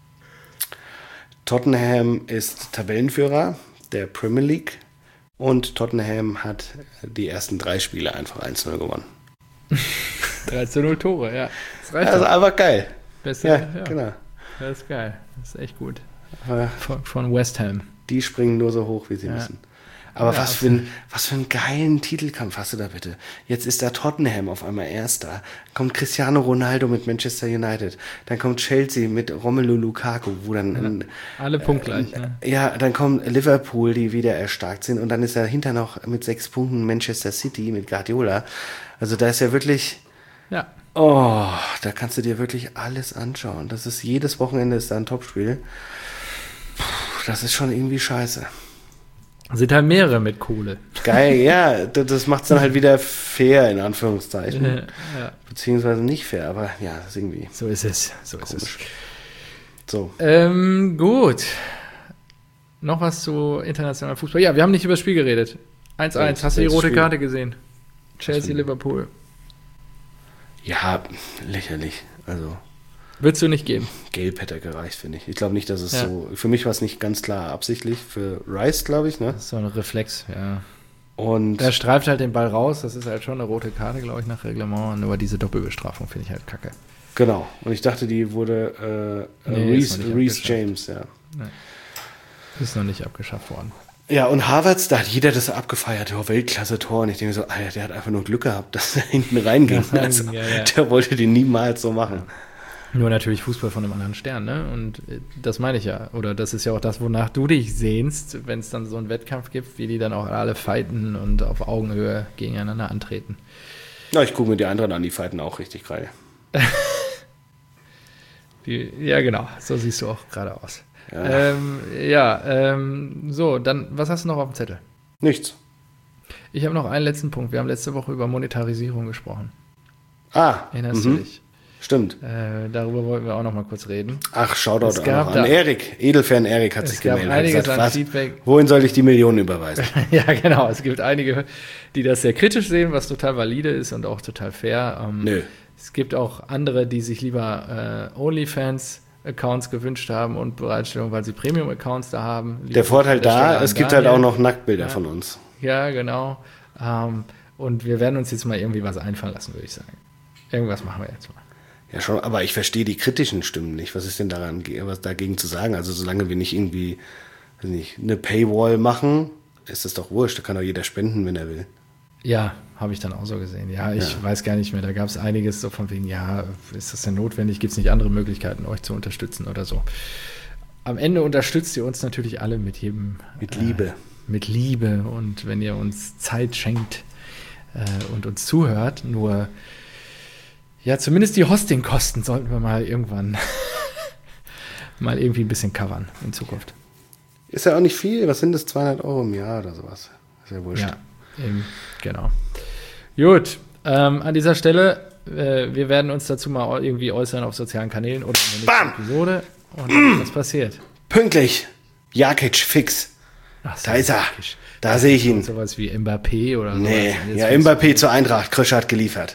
Tottenham ist Tabellenführer der Premier League und Tottenham hat die ersten 3 Spiele einfach 1-0 gewonnen. 13-0 Tore, ja. Das reicht also einfach geil. Beste, ja, genau. Das ist geil. Das ist echt gut. Von West Ham. Die springen nur so hoch, wie sie müssen. Aber was für einen geilen Titelkampf hast du da bitte? Jetzt ist da Tottenham auf einmal Erster. Kommt Cristiano Ronaldo mit Manchester United. Dann kommt Chelsea mit Romelu Lukaku, wo dann... alle punktgleich. Ne? Ja, dann kommt Liverpool, die wieder erstarkt sind. Und dann ist dahinter noch mit 6 Punkten Manchester City mit Guardiola. Also da ist ja wirklich... Ja. Oh, da kannst du dir wirklich alles anschauen. Das ist jedes Wochenende ist da ein Topspiel. Das ist schon irgendwie scheiße. Sind halt mehrere mit Kohle. Geil, ja, das macht es dann halt wieder fair, in Anführungszeichen. Ja. Beziehungsweise nicht fair, aber ja, das ist irgendwie... So ist es. So. Gut. Noch was zu internationalem Fußball. Ja, wir haben nicht über das Spiel geredet. 1-1. Hast du die rote Karte gesehen? Chelsea, Liverpool. Ja, lächerlich. Also... Würdest du nicht geben? Gelb hätte gereicht, finde ich. Ich glaube nicht, dass es so... Für mich war es nicht ganz klar absichtlich. Für Rice, glaube ich, ne? Das ist so ein Reflex, ja. Und er streift halt den Ball raus. Das ist halt schon eine rote Karte, glaube ich, nach Reglement. Aber diese Doppelbestrafung finde ich halt kacke. Genau. Und ich dachte, die wurde Reece James, ja. Nee. Ist noch nicht abgeschafft worden. Ja, und Havertz, da hat jeder das abgefeiert, Weltklasse-Tor. Und ich denke so, Alter, der hat einfach nur Glück gehabt, dass er hinten reinging. Also, der wollte den niemals so machen. Nur natürlich Fußball von einem anderen Stern, ne? Und das meine ich ja. Oder das ist ja auch das, wonach du dich sehnst, wenn es dann so einen Wettkampf gibt, wie die dann auch alle fighten und auf Augenhöhe gegeneinander antreten. Ja, ich gucke mir die anderen an, die fighten auch richtig geil. Ja, genau. So siehst du auch gerade aus. Ja. So, dann, was hast du noch auf dem Zettel? Nichts. Ich habe noch einen letzten Punkt. Wir haben letzte Woche über Monetarisierung gesprochen. Erinnerst du dich? Stimmt. Darüber wollten wir auch noch mal kurz reden. Ach, Shoutout an Erik. Edelfan Erik hat sich gemeldet. Es gab einiges an Feedback. Wohin soll ich die Millionen überweisen? Ja, genau. Es gibt einige, die das sehr kritisch sehen, was total valide ist und auch total fair. Nö. Es gibt auch andere, die sich lieber OnlyFans-Accounts gewünscht haben und Bereitstellung, weil sie Premium-Accounts da haben. Der Vorteil da, es gibt halt auch noch Nacktbilder von uns. Ja, genau. Und wir werden uns jetzt mal irgendwie was einfallen lassen, würde ich sagen. Irgendwas machen wir jetzt mal. Ja, schon, aber ich verstehe die kritischen Stimmen nicht. Was ist denn daran, was dagegen zu sagen? Also, solange wir nicht irgendwie, weiß nicht, eine Paywall machen, ist das doch wurscht. Da kann doch jeder spenden, wenn er will. Ja, habe ich dann auch so gesehen. Ja, ich weiß gar nicht mehr. Da gab es einiges so von wegen, ja, ist das denn notwendig? Gibt es nicht andere Möglichkeiten, euch zu unterstützen oder so? Am Ende unterstützt ihr uns natürlich alle mit jedem... Mit Liebe. Mit Liebe. Und wenn ihr uns Zeit schenkt und uns zuhört, nur... Ja, zumindest die Hostingkosten sollten wir mal irgendwann mal irgendwie ein bisschen covern in Zukunft. Ist ja auch nicht viel. Was sind das? 200 € im Jahr oder sowas? Ist ja wurscht. Ja, eben, genau. Gut, an dieser Stelle, wir werden uns dazu mal irgendwie äußern auf sozialen Kanälen oder in der nächsten Episode. Und was passiert? Pünktlich. Jakic fix. Ach so, da ist er. Jakic. Da sehe ich ihn. Sowas wie Mbappé oder so. Nee, ja, Mbappé zur Eintracht. Kröscher hat geliefert.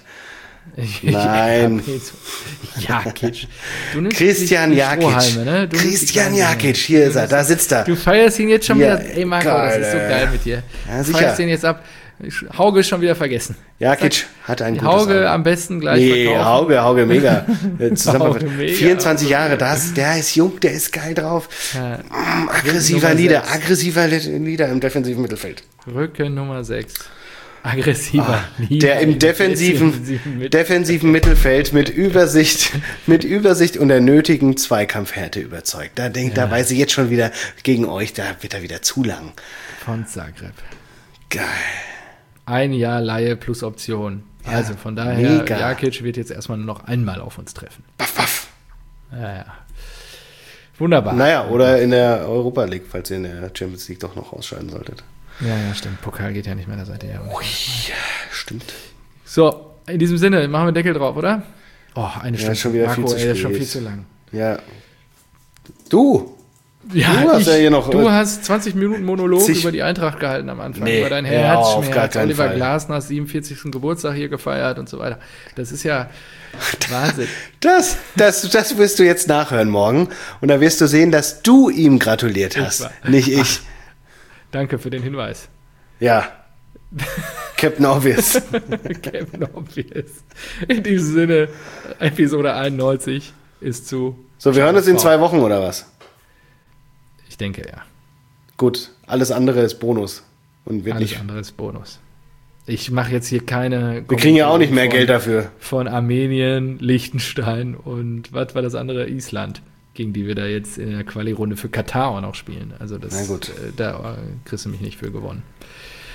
Nein. Jakic. Christian Jakic. Ne? Christian Jakic, hier ist er, da sitzt er. Du feierst ihn jetzt schon ja, wieder. Ey Marco, das ist so geil mit dir. Ja, du feierst ihn jetzt ab. Hauge ist schon wieder vergessen. Jakic hat ein gutes Hauge Auge. Am besten gleich verkaufen. Hauge mega. Hauge mega. 24 Jahre, der ist jung, der ist geil drauf. Ja. Aggressiver Leader im defensiven Mittelfeld. Rücken Nummer 6. Aggressiver Leader. Der im defensiven Mittelfeld mit Übersicht und der nötigen Zweikampfhärte überzeugt. Da weiß ich jetzt schon wieder gegen euch, da wird er wieder zu lang. Von Zagreb. Geil. 1 Jahr Leihe plus Option. Ja, also von daher, mega. Jakic wird jetzt erstmal nur noch einmal auf uns treffen. Waff. Ja. Wunderbar. Naja, oder in der Europa League, falls ihr in der Champions League doch noch ausscheiden solltet. Ja, stimmt. Pokal geht ja nicht mehr, da seid ihr ja. Ui, stimmt. So, in diesem Sinne, machen wir Deckel drauf, oder? Oh, eine Stunde. Schon wieder Marco, viel zu spät. Ist schon viel zu lang. Ja. Du, Ja, du hast ja hier noch. Du hast 20 Minuten Monolog zig- über die Eintracht gehalten am Anfang, Nee, über dein ja, auf gar Herzschmerz, keinen Oliver Fall. Glasners 47. Geburtstag hier gefeiert und so weiter. Das ist ja Wahnsinn. Das wirst du jetzt nachhören morgen. Und da wirst du sehen, dass du ihm gratuliert hast. Nicht ich. Danke für den Hinweis. Ja. Captain Obvious. Captain Obvious. In diesem Sinne, Episode 91 ist zu. So, wir hören uns in 2 Wochen, oder was? Ich denke, ja. Gut, alles andere ist Bonus. Und wird Alles nicht. andere ist Bonus. Ich mache jetzt hier keine. Wir kriegen ja auch nicht mehr Geld dafür. Von Armenien, Liechtenstein und was war das andere? Island, gegen die wir da jetzt in der Quali-Runde für Katar auch noch spielen. Also das, Na gut. Da kriegst du mich nicht für gewonnen.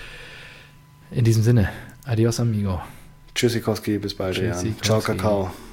In diesem Sinne, adios amigo. Tschüssikowski, bis bald. Ja. Tschüssikowski. Ciao, Kakao.